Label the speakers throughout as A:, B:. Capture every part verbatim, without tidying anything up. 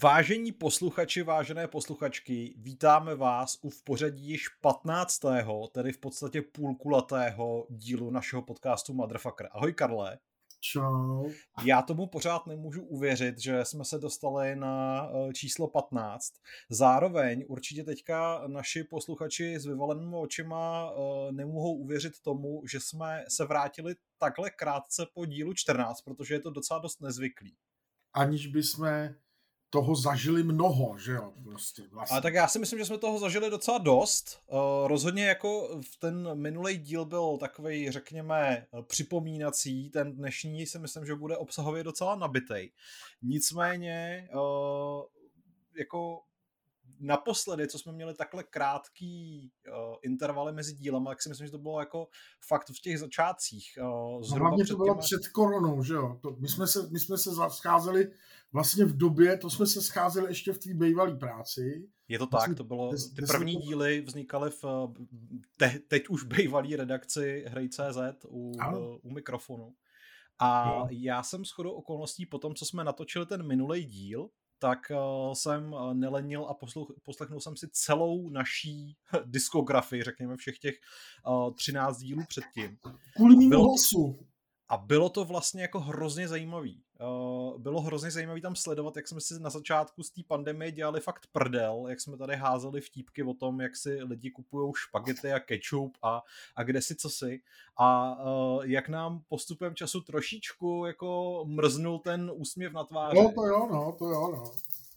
A: Vážení posluchači, vážené posluchačky, vítáme vás u v pořadí již patnáctého, tedy v podstatě půlkulatého dílu našeho podcastu Motherfucker. Ahoj Karle.
B: Čau.
A: Já tomu pořád nemůžu uvěřit, že jsme se dostali na číslo patnáct. Zároveň určitě teďka naši posluchači s vyvalenými očima nemohou uvěřit tomu, že jsme se vrátili takhle krátce po dílu čtrnáct, protože je to docela dost nezvyklý.
B: Aniž bychom toho zažili mnoho, že jo, prostě vlastně.
A: Ale tak já si myslím, že jsme toho zažili docela dost. Uh, rozhodně jako v ten minulý díl byl takovej, řekněme, připomínací, ten dnešní si myslím, že bude obsahově docela nabitej. Nicméně, uh, jako naposledy, co jsme měli takhle krátký uh, intervaly mezi dílama, tak si myslím, že to bylo jako fakt v těch začátcích. Uh,
B: no hlavně to bylo těma... před koronou, že jo. To, my, jsme se, my jsme se scházeli vlastně v době, to jsme se scházeli ještě v té bývalé práci.
A: Je to tak, to bylo, ty první díly vznikaly v te, teď už bývalý redakci Hrej tečka cé zet u, u mikrofonu. A no. Já jsem shodou okolností po tom, co jsme natočili ten minulej díl, tak uh, jsem nelenil a posluch, poslechnul jsem si celou naší diskografii, řekněme všech těch uh, třináct dílů předtím.
B: Kvůli mým hlasu.
A: A bylo to vlastně jako hrozně zajímavý. Uh, bylo hrozně zajímavý tam sledovat, jak jsme si na začátku z té pandemie dělali fakt prdel, jak jsme tady házeli vtípky o tom, jak si lidi kupujou špagety a kečup a, a kde si co si. A uh, jak nám postupem času trošičku jako mrznul ten úsměv na tváři.
B: No to jo, no, to jo, no.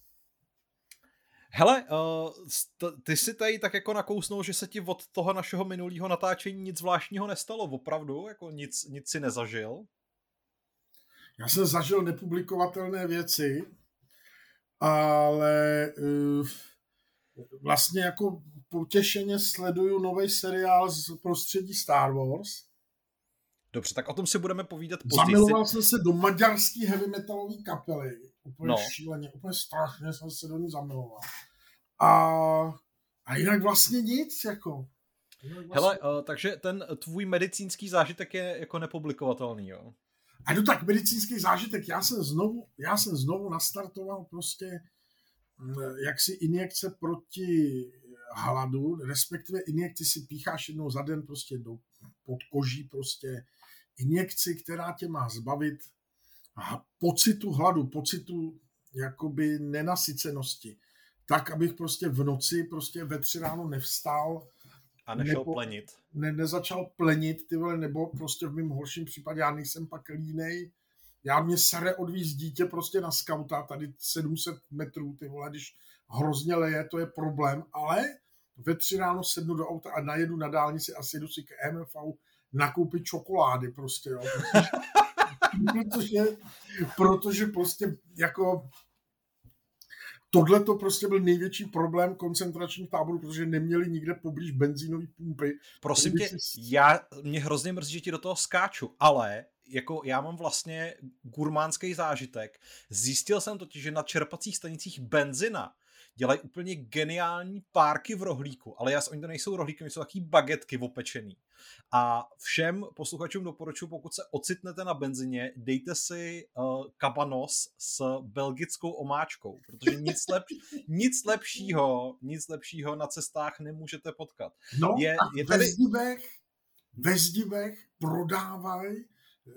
A: Hele, uh, ty si tady tak jako nakousnul, že se ti od toho našeho minulého natáčení nic zvláštního nestalo, opravdu? Jako nic, nic si nezažil?
B: Já jsem zažil nepublikovatelné věci, ale uh, vlastně jako potěšeně sleduju nový seriál z prostředí Star Wars.
A: Dobře, tak o tom si budeme povídat později.
B: Zamiloval jsem se do maďarský heavy metalové kapely. Úplně no. šíleně, úplně strašně jsem se do ní zamiloval. A, a jinak vlastně nic, jako.
A: Vlastně... Hele, uh, takže ten tvůj medicínský zážitek je jako nepublikovatelný, jo?
B: A no tak medicínský zážitek, já jsem znovu, já jsem znovu nastartoval prostě jaksi injekce proti hladu, respektive injekci si pícháš jednou za den prostě do pod koží prostě injekci, která tě má zbavit pocitu hladu, pocitu jakoby nenasycenosti. Tak, abych prostě v noci prostě ve tři ráno nevstal
A: a nešel nebo, plenit.
B: Ne, nezačal plenit, ty vole, nebo prostě v mém horším případě, já nejsem pak línej, já mě sere odvízt dítě prostě na skauta, tady sedm set metrů, ty vole, když hrozně leje, to je problém, ale ve tři ráno sednu do auta a najedu na dálnici a sjedu si k M F V nakoupit čokolády prostě, jo. protože, protože prostě jako tohle to prostě byl největší problém koncentračních táborů, protože neměli nikde poblíž benzínové pumpy.
A: Prosím tě, si... já, mě hrozně mrzí, že ti do toho skáču, ale jako já mám vlastně gurmánský zážitek. Zjistil jsem totiž, že na čerpacích stanicích benzina dělají úplně geniální párky v rohlíku, ale jas, oni to nejsou rohlíky, oni jsou takový bagetky opečený. A všem posluchačům doporučuji, pokud se ocitnete na benzině, dejte si uh, kabanos s belgickou omáčkou, protože nic, lep, nic lepšího, nic lepšího na cestách nemůžete potkat.
B: No je, a je tady... ve zdivech, ve zdivech prodávají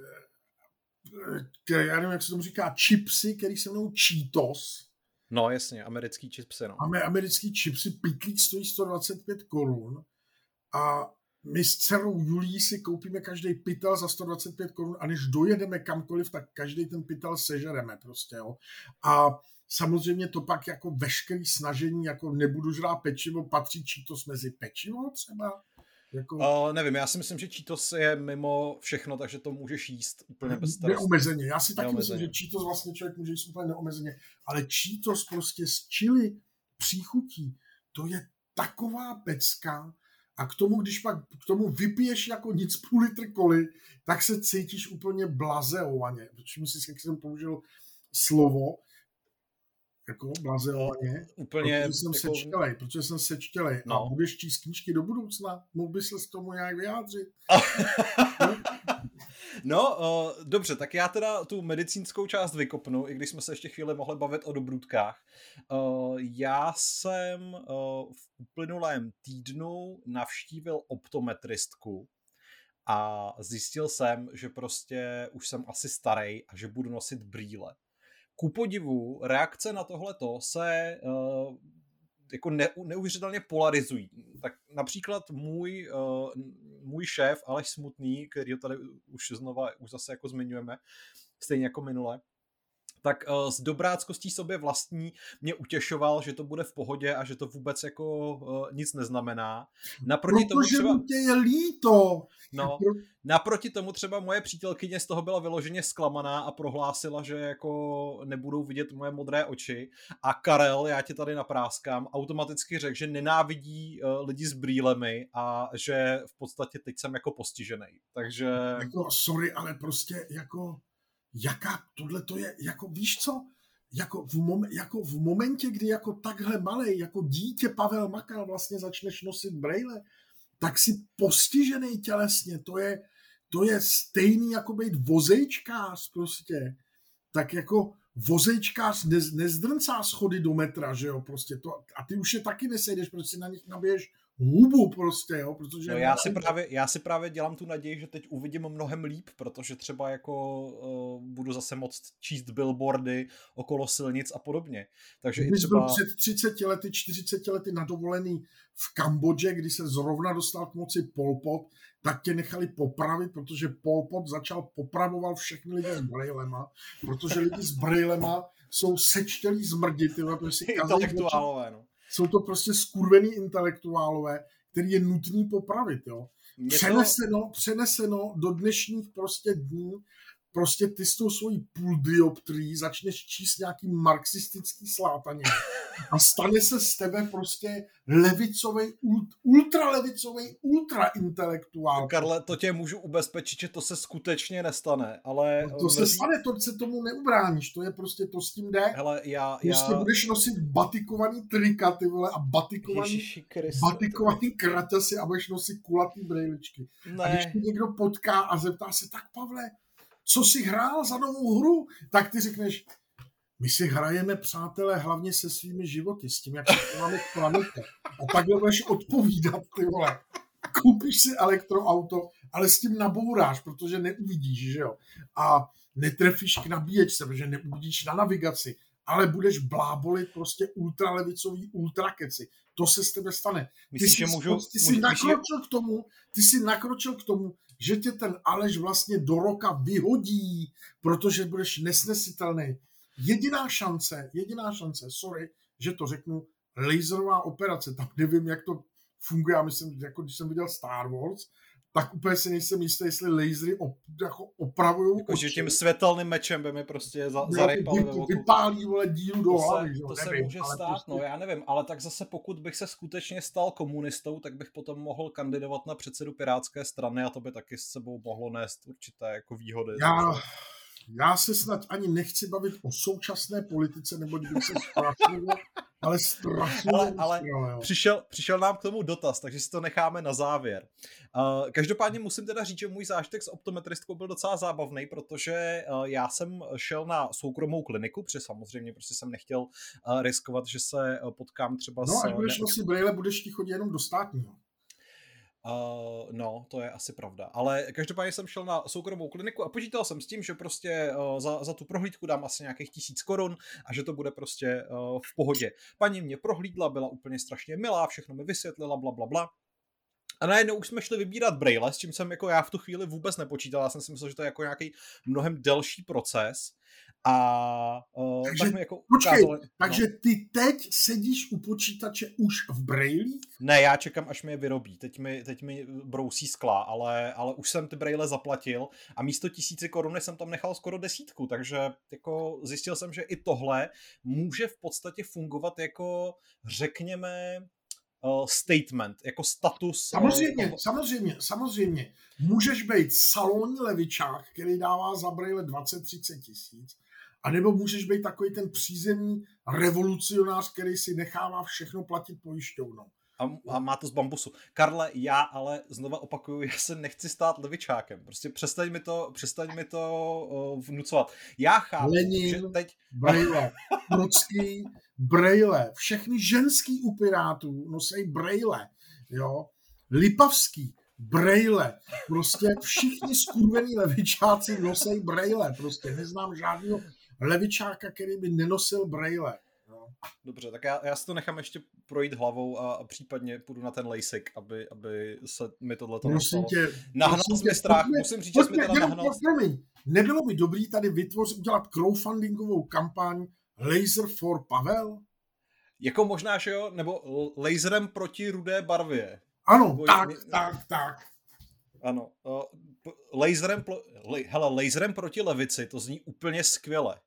B: já nevím, jak se tomu říká, chipsy, který se jmenují Cheetos.
A: No jasně, americký chipsy, no.
B: Máme americký chipsy, pytlík stojí sto dvacet pět korun a my s dcerou Julí si koupíme každý pytel za sto dvacet pět korun a než dojedeme kamkoliv, tak každý ten pytel sežereme prostě, jo. A samozřejmě to pak jako veškerý snažení, jako nebudu žrát pečivo, patří Cheetos mezi pečivo třeba?
A: Jako... Uh, nevím, já si myslím, že Cheetos je mimo všechno, takže to můžeš jíst úplně bez starosti.
B: Neomezeně, já si taky neomezeně. myslím, že Cheetos vlastně člověk může jíst úplně neomezeně, ale Cheetos prostě s chili příchutí, to je taková pecka a k tomu, když pak k tomu vypiješ jako nic půl litr koly, tak se cítíš úplně blazeovaně, protože si, jak jsem použil slovo, jako blazeovaně,
A: úplně,
B: protože jsem
A: jako...
B: sečtělej, protože jsem sečtělej. No. A budeš číst knížky do budoucna? Mohl by se s tomu nějak vyjádřit?
A: No, uh, dobře, tak já teda tu medicínskou část vykopnu, i když jsme se ještě chvíli mohli bavit o dobrůdkách. Uh, já jsem uh, v uplynulém týdnu navštívil optometristku a zjistil jsem, že prostě už jsem asi starej a že budu nosit brýle. Ku podivu, reakce na tohleto se uh, jako ne, neuvěřitelně polarizují. Tak například můj, uh, můj šéf Aleš Smutný, který ho tady už znova, už zase jako zmiňujeme, stejně jako minule, tak uh, s dobráckostí sobě vlastní mě utěšoval, že to bude v pohodě a že to vůbec jako uh, nic neznamená. Naproti
B: Protože
A: tomu třeba...
B: mu tě je líto.
A: No, naproti tomu třeba moje přítelkyně z toho byla vyloženě zklamaná a prohlásila, že jako nebudou vidět moje modré oči. A Karel, já tě tady napráskám, automaticky řekl, že nenávidí uh, lidi s brýlemi a že v podstatě teď jsem jako postižený. Takže...
B: Jako, sorry, ale prostě jako... Jaká tohle to je, jako víš co, jako v, mom, jako v momentě, kdy jako takhle malej, jako dítě Pavel Makal vlastně začneš nosit brejle, tak si postižený tělesně, to je, to je stejný jako být vozejčkář prostě, tak jako vozejčkář ne, nezdrncá schody do metra, že jo, prostě to, a ty už je taky nesejdeš, protože si na nich nabiješ hubu prostě, jo, protože...
A: No já, si právě, já si právě dělám tu naději, že teď uvidím mnohem líp, protože třeba jako uh, budu zase moct číst billboardy okolo silnic a podobně. Takže
B: Když
A: i třeba...
B: byl před třiceti lety, čtyřiceti lety na dovolený v Kambodži, kdy se zrovna dostal k moci Pol Pot, tak tě nechali popravit, protože Pol Pot začal popravoval všechny lidi s brejlema, protože lidi s brejlema jsou sečtělí zmrdi, tyhle, protože si
A: intelektuálové, no.
B: Jsou to prostě skurvený intelektuálové, který je nutný popravit, jo. Přeneseno, to... přeneseno do dnešních prostě dní, prostě ty s tou svojí půl dioptrií začneš číst nějaký marxistický slátaně a stane se z tebe prostě levicovej, ultralevicovej, ultraintelektuál.
A: Karle, to tě můžu ubezpečit, že to se skutečně nestane, ale...
B: No to se mezi... stane, to se tomu neubráníš, to je prostě, to s tím jde.
A: Hele, já...
B: Prostě já... budeš nosit batikovaný trika, ty vole, a batikovaný, batikovaný kraťasy a budeš nosit kulatý brejličky. Ne. A když ti někdo potká a zeptá se, tak Pavle, co jsi hrál za novou hru, tak ty řekneš, my si hrajeme, přátelé, hlavně se svými životy, s tím, jak se máme k planetě. A takhle budeš odpovídat, ty vole. Koupíš si elektroauto, ale s tím nabouráš, protože neuvidíš, že jo. A netrefíš k nabíječce, protože neuvidíš na navigaci, ale budeš blábolit prostě ultralevicový ultrakeci. To se s tebe stane.
A: Myslíš,
B: ty
A: že
B: jsi,
A: můžu...
B: Ty jsi nakročil k tomu, ty jsi nakročil k tomu, že tě ten Aleš vlastně do roka vyhodí, protože budeš nesnesitelný. Jediná šance, jediná šance, sorry, že to řeknu, laserová operace, tam nevím, jak to funguje, já myslím, jako když jsem viděl Star Wars, tak úplně si nejsem jistý, jestli lasery op, jako opravují
A: jako, že tím světelným mečem by mi prostě za, zarejpali ve oku.
B: Vypálí, vole, díru do
A: to
B: hlavy.
A: Se, to
B: nevím,
A: se může stát,
B: prostě...
A: no já nevím, ale tak zase pokud bych se skutečně stal komunistou, tak bych potom mohl kandidovat na předsedu Pirátské strany a to by taky s sebou mohlo nést určité jako výhody.
B: Já... Já se snad ani nechci bavit o současné politice, nebo bych se strašně, ale strašně.
A: Ale, ale přišel, přišel nám k tomu dotaz, takže si to necháme na závěr. Uh, každopádně musím teda říct, že můj zážitek s optometristkou byl docela zábavný, protože uh, já jsem šel na soukromou kliniku, protože samozřejmě prostě jsem nechtěl uh, riskovat, že se uh, potkám třeba
B: no,
A: s...
B: No, až budeš nosit brýle, budeš ti chodit jenom do státního.
A: Uh, no, to je asi pravda. Ale každopádně jsem šel na soukromou kliniku a počítal jsem s tím, že prostě uh, za, za tu prohlídku dám asi nějakých tisíc korun a že to bude prostě uh, v pohodě. Paní mě prohlídla, byla úplně strašně milá, všechno mi vysvětlila, bla, bla, bla. A najednou už jsme šli vybírat brejle, s čím jsem jako já v tu chvíli vůbec nepočítal. Já jsem si myslel, že to je jako nějaký mnohem delší proces. A uh,
B: takže,
A: tak mi jako
B: počkej,
A: ukázali,
B: takže
A: no.
B: Ty teď sedíš u počítače už v brejlích?
A: Ne, já čekám, až mi je vyrobí. Teď mi, teď mi brousí skla, ale, ale už jsem ty brejle zaplatil a místo tisíci koruny jsem tam nechal skoro desítku, takže jako zjistil jsem, že i tohle může v podstatě fungovat jako, řekněme, uh, statement, jako status.
B: Samozřejmě,
A: uh,
B: samozřejmě, samozřejmě. Můžeš být salonní levičák, který dává za brejle dvacet třicet tisíc, a nebo můžeš být takový ten přízemní revolucionář, který si nechává všechno platit pojišťovnou.
A: A, a má to z bambusu. Karle, já ale znova opakuju, já se nechci stát levičákem. Prostě přestaň mi to, přestaň mi to uh, vnucovat. Já chápu,
B: Lenin,
A: že teď...
B: brejle, Trocký, brejle, všechny ženský u Pirátů nosej brejle, jo, Lipavský, brejle, prostě všichni skurvený levičáci nosej brejle, prostě neznám žádného levičáka, který by nenosil brejle. No.
A: Dobře, tak já, já si to nechám ještě projít hlavou a, a případně půjdu na ten LASIK, aby, aby se mi tohleto nestalo. Nahnal jsi mi strach, pojďme, musím říct, pojďme, že jsi mi teda nahnal.
B: Promiň, nebylo by dobrý tady vytvořit, udělat crowdfundingovou kampaň Laser for Pavel?
A: Jako možná, že jo, nebo laserem proti rudé barvě.
B: Ano,
A: Boj,
B: tak,
A: mě...
B: tak, tak.
A: Ano, uh, laserem, plo... Le... Hele, laserem proti levici, to zní úplně skvěle.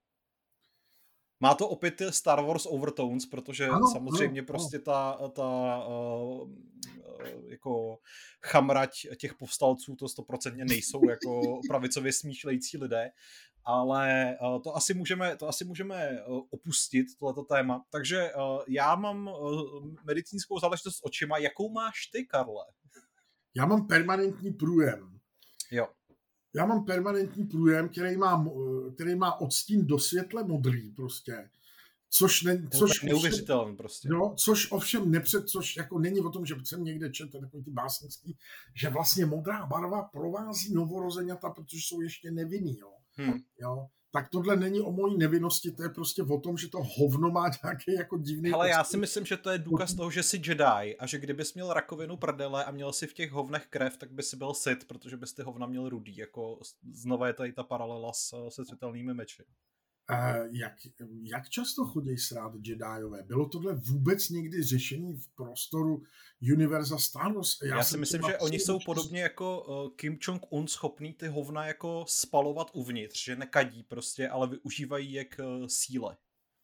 A: Má to opět ty Star Wars overtones, protože ano, samozřejmě ano, prostě ano. ta, ta uh, uh, jako chamrať těch povstalců to stoprocentně nejsou jako pravicově smýšlející lidé, ale uh, to asi můžeme, to asi můžeme uh, opustit, tohleto téma. Takže uh, já mám uh, medicínskou záležitost s očima. Jakou máš ty, Karle?
B: Já mám permanentní průjem.
A: Jo.
B: Já mám permanentní průjem, který má, který má odstín do světle modrý prostě. Což, ne, což
A: neuvěřitelný prostě.
B: Jo, což ovšem nepřed, což jako není o tom, že jsem někde četl takový ty básnický, že vlastně modrá barva provází novorozeňata, protože jsou ještě nevinný, jo. Hmm. Jo. Tak tohle není o mojí nevinnosti, to je prostě o tom, že to hovno má nějaký jako divný...
A: Ale já si myslím, že to je důkaz toho, že jsi Jedi a že kdybys měl rakovinu prdele a měl si v těch hovnech krev, tak by si byl Sith, protože bys ty hovna měl rudý, jako znova je tady ta paralela s, se světelnými meči.
B: Uh, jak, jak často chodí srát Jediové? Bylo tohle vůbec někdy řešení v prostoru univerza Star Wars?
A: Já, Já si myslím, že oni jsou podobně jako uh, Kim Jong-un schopný ty hovna jako spalovat uvnitř, že nekadí prostě, ale využívají jak uh, síle.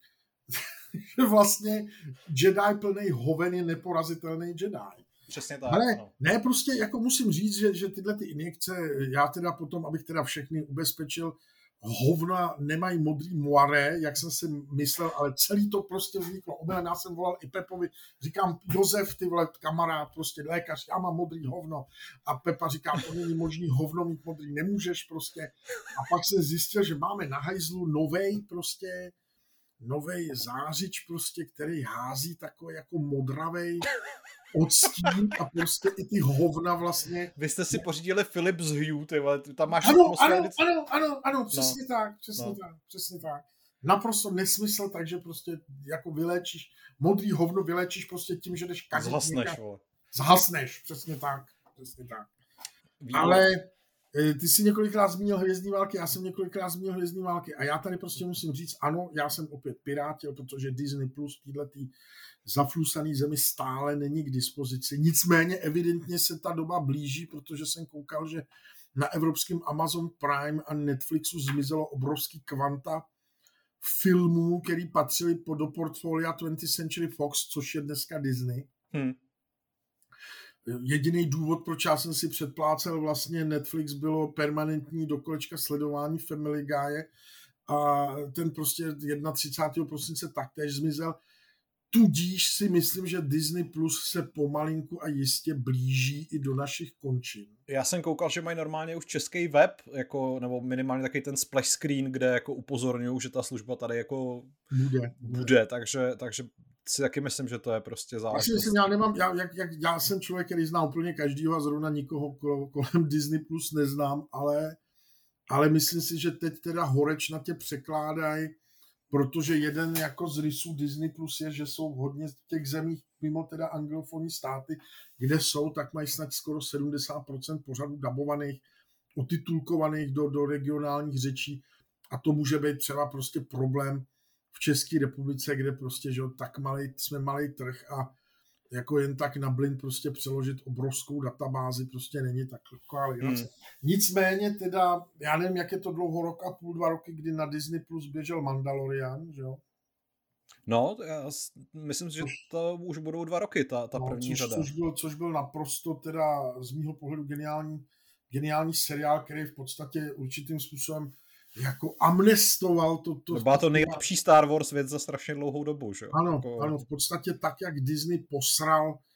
B: Vlastně Jedi plný hoven je neporazitelný Jedi.
A: Přesně tak.
B: Ale
A: no.
B: ne, prostě jako musím říct, že, že tyhle ty injekce, já teda potom, abych teda všechny ubezpečil, hovna nemají modrý moiré, jak jsem si myslel, ale celý to prostě vzniklo. Omylem, já jsem volal i Pepovi, říkám, Josef, ty vole, kamarád, prostě lékař, já mám modrý hovno. A Pepa říká, to není možný, hovno mít modrý nemůžeš prostě. A pak jsem zjistil, že máme na hajzlu novej prostě, novej zářič prostě, který hází takový jako modravej odstín a prostě i ty hovna vlastně.
A: Vy jste si pořídili Philips Hue, ty vole, tam máš...
B: Ano, ano, vždycky... ano, ano, ano, přesně no. tak, přesně
A: no.
B: tak, přesně tak. Naprosto nesmysl, takže prostě jako vyléčíš, modrý hovno vyléčíš prostě tím, že jdeš kadit.
A: Zhasneš, vole.
B: Zhasneš, přesně tak, přesně tak. Výborný. Ale ty jsi několikrát zmínil Hvězdní války, já jsem několikrát zmínil Hvězdní války a já tady prostě musím říct, ano, já jsem opět pirátil, protože Disney Plus v této zaflusaný zemi stále není k dispozici. Nicméně evidentně se ta doba blíží, protože jsem koukal, že na evropském Amazon Prime a Netflixu zmizelo obrovský kvanta filmů, který patřili do portfolia twentieth Century Fox, což je dneska Disney. Hmm. Jediný důvod, proč já jsem si předplácel vlastně Netflix, bylo permanentní dokolečka sledování Family Guy a ten prostě třicátého prvního prosince taktéž zmizel. Tudíž si myslím, že Disney Plus se pomalinku a jistě blíží i do našich končin.
A: Já jsem koukal, že mají normálně už český web, jako, nebo minimálně takový ten splash screen, kde jako upozorňují, že ta služba tady jako
B: bude.
A: bude takže, takže si taky myslím, že to je prostě záležitost.
B: Myslím, já nemám, já, jak, jak, já jsem člověk, který zná úplně každýho a zrovna nikoho kolem Disney Plus neznám, ale, ale myslím si, že teď teda horečnatě překládají, protože jeden jako z rysů Disney Plus je, že jsou hodně v těch zemích, mimo teda anglofonní státy, kde jsou, tak mají snad skoro sedmdesát procent pořadů dabovaných, otitulkovaných do, do regionálních řečí a to může být třeba prostě problém v České republice, kde prostě, že tak malý, jsme malý trh a jako jen tak na blind prostě přeložit obrovskou databázi prostě není taková legrace. Hmm. Nicméně teda, já nevím, jak je to dlouho, rok a půl, dva roky, kdy na Disney Plus běžel Mandalorian, že jo?
A: No, já myslím, že to už budou dva roky, ta, ta
B: no,
A: první
B: což,
A: řada.
B: Což byl, což byl naprosto teda z mýho pohledu geniální, geniální seriál, který v podstatě určitým způsobem jako amnestoval to. to
A: Byla to nejlepší Star Wars věc za strašně dlouhou dobu, že?
B: Ano,
A: jako...
B: ano, v podstatě tak, jak Disney posral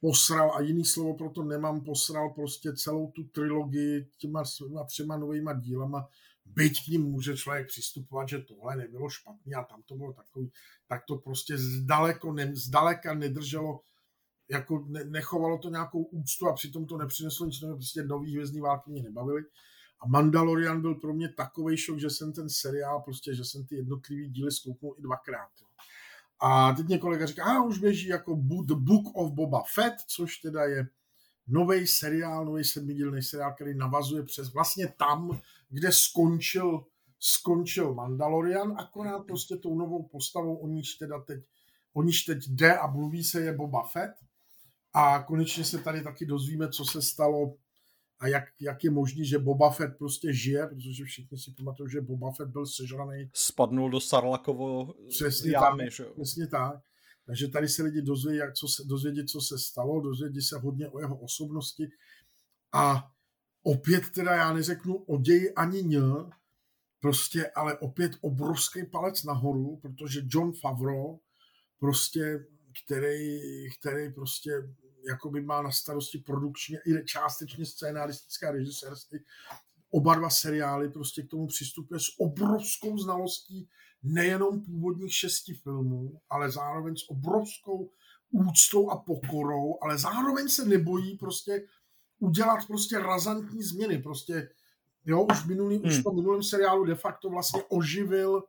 B: posral, a jiný slovo pro to nemám, posral prostě celou tu trilogii těma třema novejma dílama, byť k ním může člověk přistupovat, že tohle nebylo špatný a tam to bylo takový, tak to prostě zdaleko, ne, zdaleka nedrželo, jako ne, nechovalo to nějakou úctu a přitom to nepřineslo nic, prostě nový Hvězdný války mě nebavily. A Mandalorian byl pro mě takovej šok, že jsem ten seriál, prostě, že jsem ty jednotlivý díly zkouknul i dvakrát. A teď mě kolega říká, a už běží jako The Book of Boba Fett, což teda je nový seriál, nový sedmidílný seriál, který navazuje přes vlastně tam, kde skončil, skončil Mandalorian, akorát prostě tou novou postavou, o níž teda teď, o níž teď jde a mluví se, je Boba Fett. A konečně se tady taky dozvíme, co se stalo a jak, jak je možný, že Boba Fett prostě žije, protože všichni si pamatují, že Boba Fett byl sežraný.
A: Spadnul do Sarlakovo
B: přesně
A: jámy.
B: Tak, přesně tak. Takže tady se lidi dozvědí, jak, co se, dozvědí, co se stalo, dozvědí se hodně o jeho osobnosti. A opět teda já neřeknu o ději ani ň, prostě, ale opět obrovský palec nahoru, protože Jon Favreau, prostě, který, který prostě jakoby má na starosti produkčně i částečně scénaristické a režisérství. Oba dva seriály prostě k tomu přistupuje s obrovskou znalostí nejenom původních šesti filmů, ale zároveň s obrovskou úctou a pokorou, ale zároveň se nebojí prostě udělat prostě razantní změny. Prostě, jo, už, minulý, hmm. už v tom minulém seriálu de facto vlastně oživil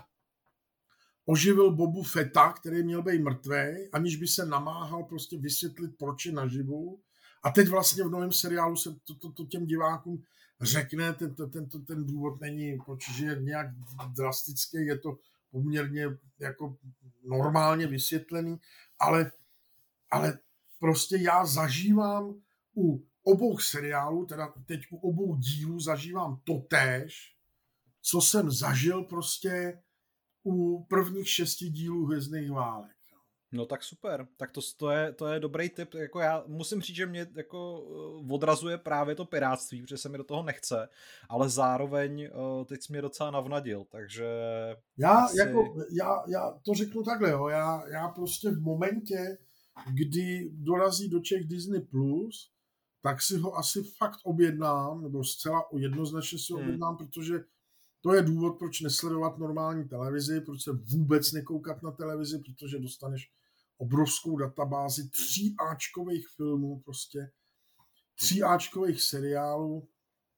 B: oživil Bobu Fetta, který měl být mrtvej, aniž by se namáhal prostě vysvětlit, proč je naživu. A teď vlastně v novém seriálu se to, to, to těm divákům řekne, ten, ten, ten, ten důvod není, proč je nějak drastický, je to poměrně jako normálně vysvětlený, ale, ale prostě já zažívám u obou seriálů, teda teď u obou dílů zažívám totéž, co jsem zažil prostě u prvních šesti dílů Hvězdných válek.
A: No tak super, tak to, to, je, to je dobrý tip, jako já musím říct, že mě jako odrazuje právě to pirátství, protože se mi do toho nechce, ale zároveň teď jsi mě docela navnadil, takže...
B: Já,
A: asi...
B: jako, já, já to řeknu takhle, jo. Já, já prostě v momentě, kdy dorazí do Čech Disney Plus, tak si ho asi fakt objednám, nebo zcela jednoznačně si ho objednám, hmm. protože to je důvod, proč nesledovat normální televizi, proč se vůbec nekoukat na televizi, protože dostaneš obrovskou databázi tříáčkových filmů, prostě tříáčkových seriálů.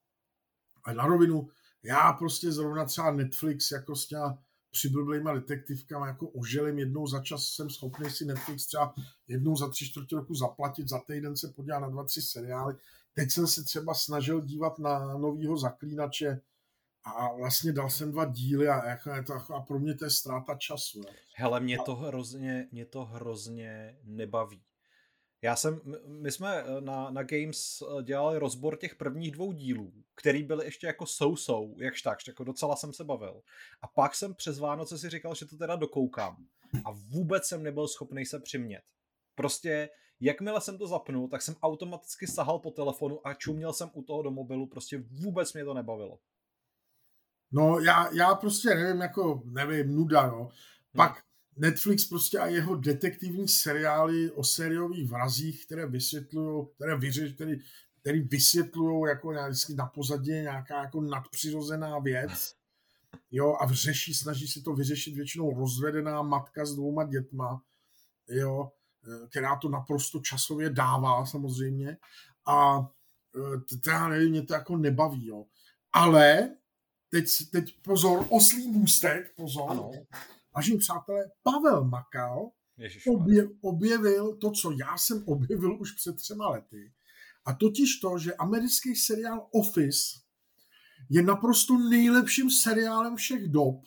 B: A na rovinu, já prostě zrovna třeba Netflix jako s těma přiblblejma detektivkama jako oželím, jednou za čas jsem schopný si Netflix třeba jednou za tři čtvrtě roku zaplatit, za týden se podívat na dva, tři seriály. Teď jsem se třeba snažil dívat na novýho Zaklínače, a vlastně dal jsem dva díly a, jako je to, a pro mě to je ztráta času. Ne?
A: Hele, mě to hrozně, mě to hrozně nebaví. Já jsem, my jsme na, na Games dělali rozbor těch prvních dvou dílů, který byly ještě jako so-so, jakž tak, jako docela jsem se bavil. A pak jsem přes Vánoce si říkal, že to teda dokoukám. A vůbec jsem nebyl schopný se přimět. Prostě, jakmile jsem to zapnul, tak jsem automaticky sahal po telefonu a čuměl jsem u toho do mobilu, prostě vůbec mě to nebavilo.
B: No já, já prostě nevím, jako nevím, nuda, no. Pak hmm. Netflix prostě a jeho detektivní seriály o sériových vrazích, které vysvětlují, které vyřeš, které, které vysvětlují jako vždycky na pozadí nějaká jako nadpřirozená věc. Jo, a řeší, snaží se to vyřešit většinou rozvedená matka s dvouma dětma, jo, která to naprosto časově dává samozřejmě. A to já nevím, mě to jako nebaví, jo. Ale Teď, teď pozor, oslý můstek, pozor.
A: Ano.
B: Vážení přátelé, Pavel Makal objev, objevil to, co já jsem objevil už před třema lety. A totiž to, že americký seriál Office je naprosto nejlepším seriálem všech dob.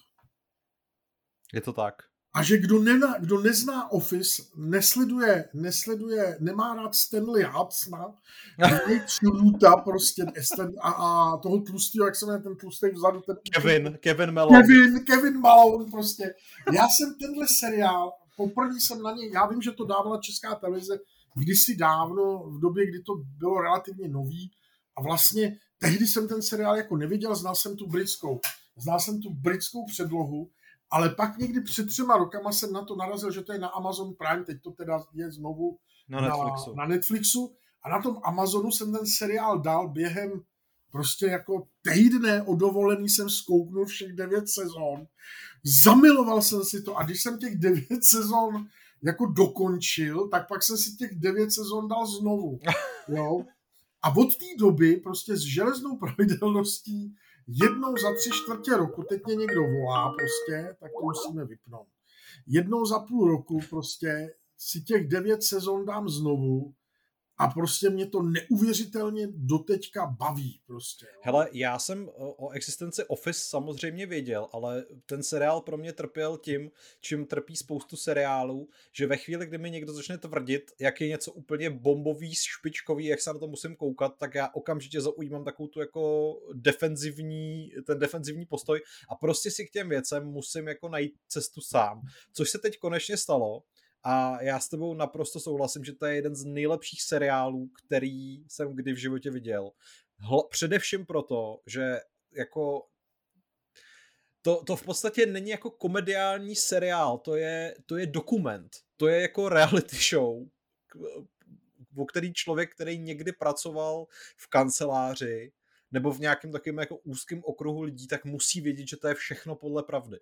A: Je to tak.
B: A že kdo, nena, kdo nezná Office, nesleduje, nesleduje, nemá rád Stanley Hudsona, Luta prostě a, a toho tlustého, jak se jmenuje ten tlustý vzadu. Ten
A: Kevin, Kevin Malone.
B: Kevin, Kevin Malone prostě. Já jsem tenhle seriál, poprvé jsem na něj, já vím, že to dávala Česká televize kdysi dávno, v době, kdy to bylo relativně nový a vlastně tehdy jsem ten seriál jako neviděl, znal jsem tu britskou, znal jsem tu britskou předlohu. Ale pak někdy před třema rokama jsem na to narazil, že to je na Amazon Prime, teď to teda je znovu
A: na
B: na,
A: Netflixu.
B: na Netflixu a na tom Amazonu jsem ten seriál dal během prostě jako týdne o dovolený jsem zkouknul všech devět sezon. Zamiloval jsem si to a když jsem těch devět sezon jako dokončil, tak pak jsem si těch devět sezon dal znovu. Jo? A od té doby prostě s železnou pravidelností jednou za tři čtvrtě roku, teď mě někdo volá prostě, tak to musíme vypnout. Jednou za půl roku prostě si těch devět sezon dám znovu a prostě mě to neuvěřitelně doteďka baví prostě. Jo.
A: Hele, já jsem o existenci Office samozřejmě věděl, ale ten seriál pro mě trpěl tím, čím trpí spoustu seriálů, že ve chvíli, kdy mi někdo začne tvrdit, jak je něco úplně bombový, špičkový, jak se na to musím koukat, tak já okamžitě zaujímám takovou tu jako defenzivní, ten defenzivní postoj a prostě si k těm věcem musím jako najít cestu sám. Což se teď konečně stalo. A já s tebou naprosto souhlasím, že to je jeden z nejlepších seriálů, který jsem kdy v životě viděl. Hla, především proto, že jako to, to v podstatě není jako komediální seriál, to je, to je dokument, to je jako reality show, o který člověk, který někdy pracoval v kanceláři nebo v nějakém takovém jako úzkém okruhu lidí, tak musí vědět, že to je všechno podle pravdy.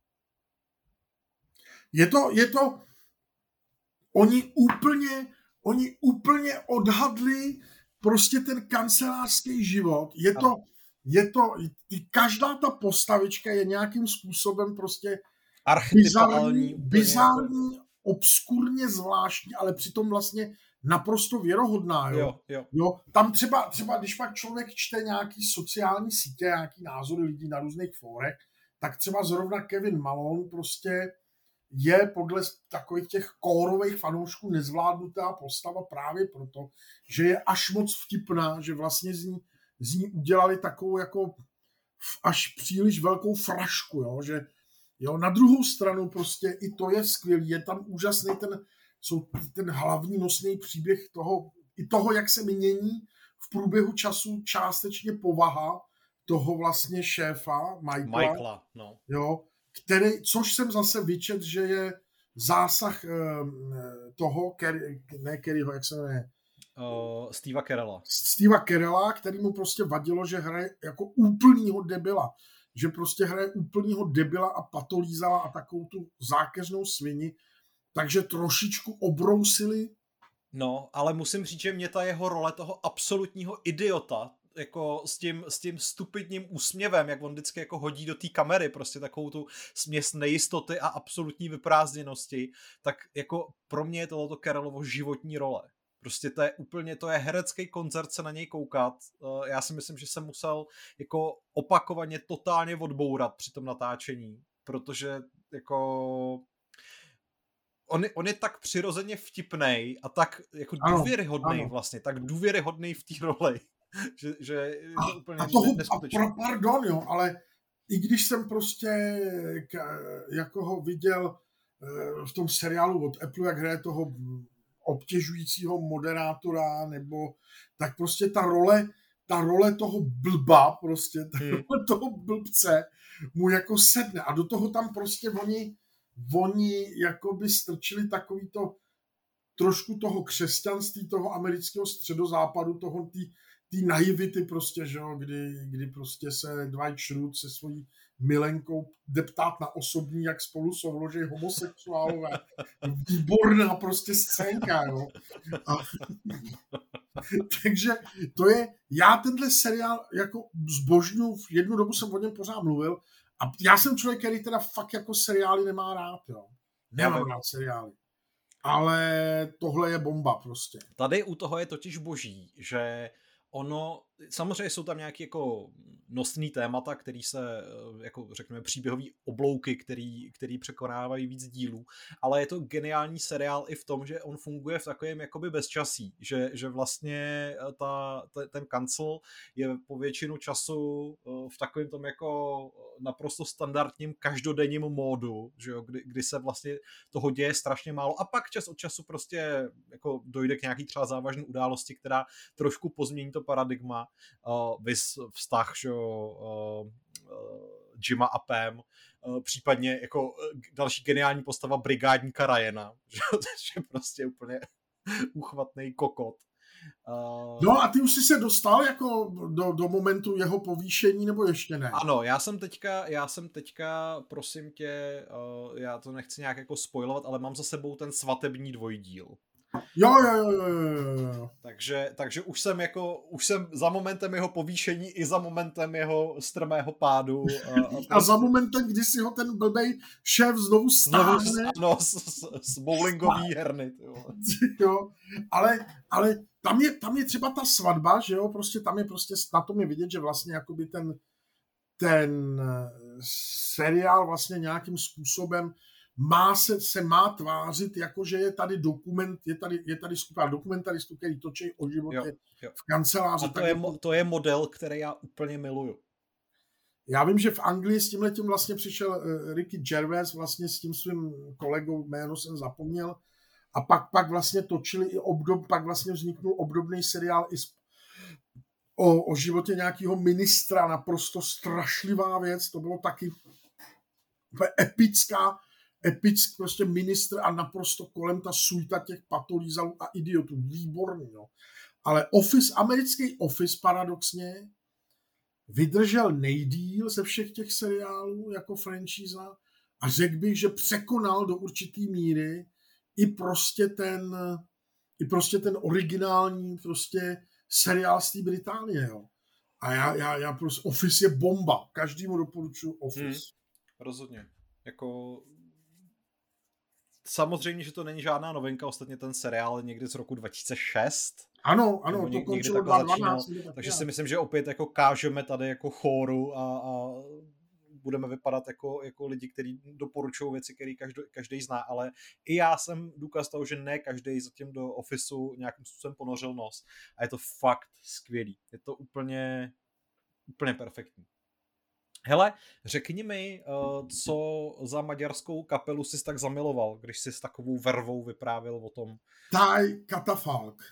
B: Je to, je to Oni úplně, oni úplně odhadli prostě ten kancelářský život. Je to, je to, každá ta postavička je nějakým způsobem prostě bizarní, bizarní jako... obskurně zvláštní, ale přitom vlastně naprosto věrohodná. Jo?
A: Jo, jo.
B: Jo? Tam třeba, třeba, když pak člověk čte nějaký sociální sítě, nějaký názory lidí na různých fórech, tak třeba zrovna Kevin Malone prostě je podle takových těch kórových fanoušků nezvládnutá postava právě proto, že je až moc vtipná, že vlastně z ní, z ní udělali takovou jako až příliš velkou frašku, jo? Že jo, na druhou stranu prostě i to je skvělý, je tam úžasný ten, jsou ten hlavní nosný příběh toho, i toho, jak se mění v průběhu času částečně povaha toho vlastně šéfa, Michaela,
A: Michaela no.
B: jo, který, což jsem zase vyčet, že je zásah uh, toho, Kerry, ne Kerryho, jak se jmenuje?
A: Uh, Steva Carella.
B: Steva Carella, který mu prostě vadilo, že hraje jako úplnýho debila. Že prostě hraje úplnýho debila a patolízala a takovou tu zákeřnou svini. Takže trošičku obrousili.
A: No, ale musím říct, že mě ta jeho role toho absolutního idiota, jako s tím, s tím stupidním úsměvem, jak on vždycky jako hodí do té kamery, prostě takovou tu směs nejistoty a absolutní vyprázdněnosti, tak jako pro mě je tohleto Carellovo životní role. Prostě to je úplně, to je herecký koncert se na něj koukat. Já si myslím, že jsem musel jako opakovaně totálně odbourat při tom natáčení, protože jako on je, on je tak přirozeně vtipnej a tak jako důvěryhodnej vlastně, tak důvěryhodnej v té roli. Že, že je to úplně
B: a toho,
A: neskutečné.
B: A pardon, jo, ale i když jsem prostě k, jako ho viděl v tom seriálu od Apple, jak hraje toho obtěžujícího moderátora, nebo tak prostě ta role, ta role toho blba, prostě ta
A: hmm.
B: role toho blbce mu jako sedne a do toho tam prostě oni, oni jakoby strčili takový to trošku toho křesťanství, toho amerického středozápadu, toho tý ty naivity prostě, že jo, kdy, kdy prostě se Dwight Schrute se svojí milenkou jde ptát na osobní, jak spolu souloží homosexuálové. Výborná prostě scénka, jo. A, takže to je, já tenhle seriál jako zbožňuji, v jednu dobu jsem o něm pořád mluvil a já jsem člověk, který teda fakt jako seriály nemá rád, jo. Nemám rád seriály. Ale tohle je bomba prostě.
A: Tady u toho je totiž boží, že ono, samozřejmě jsou tam nějaké jako nosný témata, který se, jako řekněme, příběhový oblouky, který, který překonávají víc dílů, ale je to geniální seriál i v tom, že on funguje v takovém jakoby bezčasí, že, že vlastně ta, ta, ten kancel je po většinu času v takovém tom jako naprosto standardním každodenním módu, že jo, kdy, kdy se vlastně toho děje strašně málo a pak čas od času prostě jako dojde k nějaký třeba závažné události, která trošku pozmění to paradigma, uh, vys vztah, že uh, uh, Jima a Pam, uh, případně jako další geniální postava brigádníka Ryana, že, že prostě úplně Uchvatný kokot.
B: Uh... No a ty už jsi se dostal jako do, do momentu jeho povýšení, nebo ještě ne?
A: Ano, já jsem teďka, já jsem teďka, prosím tě, uh, já to nechci nějak jako spoilovat, ale mám za sebou ten svatební dvojdíl.
B: Jo, jo, jo, jo, jo.
A: Takže, takže už jsem jako, už jsem za momentem jeho povýšení i za momentem jeho strmého pádu. A, a, prostě...
B: a za momentem, kdy si ho ten blbej šéf znovu stáhne.
A: Ano, z, z, z bowlingový herny.
B: Jo, ale, ale tam, je, tam je třeba ta svatba, že jo, prostě tam je prostě, na tom je vidět, že vlastně jakoby ten, ten seriál vlastně nějakým způsobem má se, se má tvářit, jako že je tady dokument, je tady, je tady skupina dokumentaristů, který točí o životě
A: jo, jo.
B: v kanceláři.
A: A to je, mo, to je model, který já úplně miluju.
B: Já vím, že v Anglii s tímhletím vlastně přišel uh, Ricky Gervais vlastně s tím svým kolegou, jméno jsem zapomněl, a pak, pak vlastně točili i obdob, pak vlastně vzniknul obdobný seriál i s, o, o životě nějakého ministra, naprosto strašlivá věc, to bylo taky epická, epický prostě ministr a naprosto kolem ta suita těch patolízalů a idiotů, výborný, no. Ale Office, americký Office paradoxně vydržel nejdýl ze všech těch seriálů jako franšíza a řekl bych, že překonal do určitý míry i prostě ten, i prostě ten originální prostě seriál z té Británie, jo. A já, já, já prostě, Office je bomba. Každému doporučuji Office. Hmm,
A: rozhodně. Jako samozřejmě, že to není žádná novinka, ostatně ten seriál je někdy z roku dva tisíce šest.
B: Ano, ano,
A: to
B: končilo dva tisíce dvanáct.
A: Takže si myslím, že opět jako kážeme tady jako chóru a, a budeme vypadat jako, jako lidi, kteří doporučují věci, které každý, každý zná, ale i já jsem důkaz toho, že ne každý zatím do Officeu nějakým způsobem ponořil nos a je to fakt skvělý. Je to úplně, úplně perfektní. Hele, řekni mi, co za maďarskou kapelu jsi tak zamiloval, když jsi s takovou vervou vyprávěl o tom.
B: Thai Catafalque.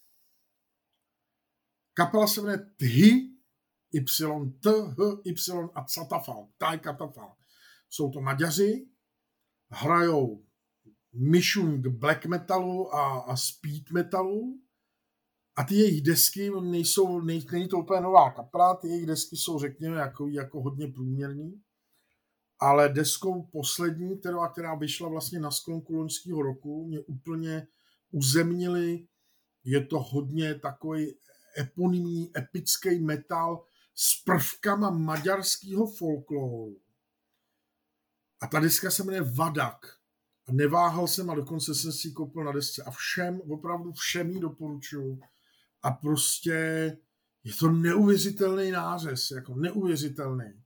B: Kapela se jmenuje Thy, Y, T, H, Y a Catafalque. Thai Catafalque. Jsou to Maďaři, hrajou myšung black metalu a, a speed metalu. A ty jejich desky nejsou, nej, není to úplně nová kapela, ty jejich desky jsou, řekněme, jako, jako hodně průměrný. Ale deskou poslední, která, která vyšla vlastně na sklonku loňského roku, mě úplně uzemnili. Je to hodně takový eponymní, epický metal s prvkama maďarského folkloru. A ta deska se jmenuje Vadak. A neváhal jsem a dokonce jsem si ji koupil na desce. A všem, opravdu všem ji doporučuju. A prostě je to neuvěřitelný nářez, jako neuvěřitelný.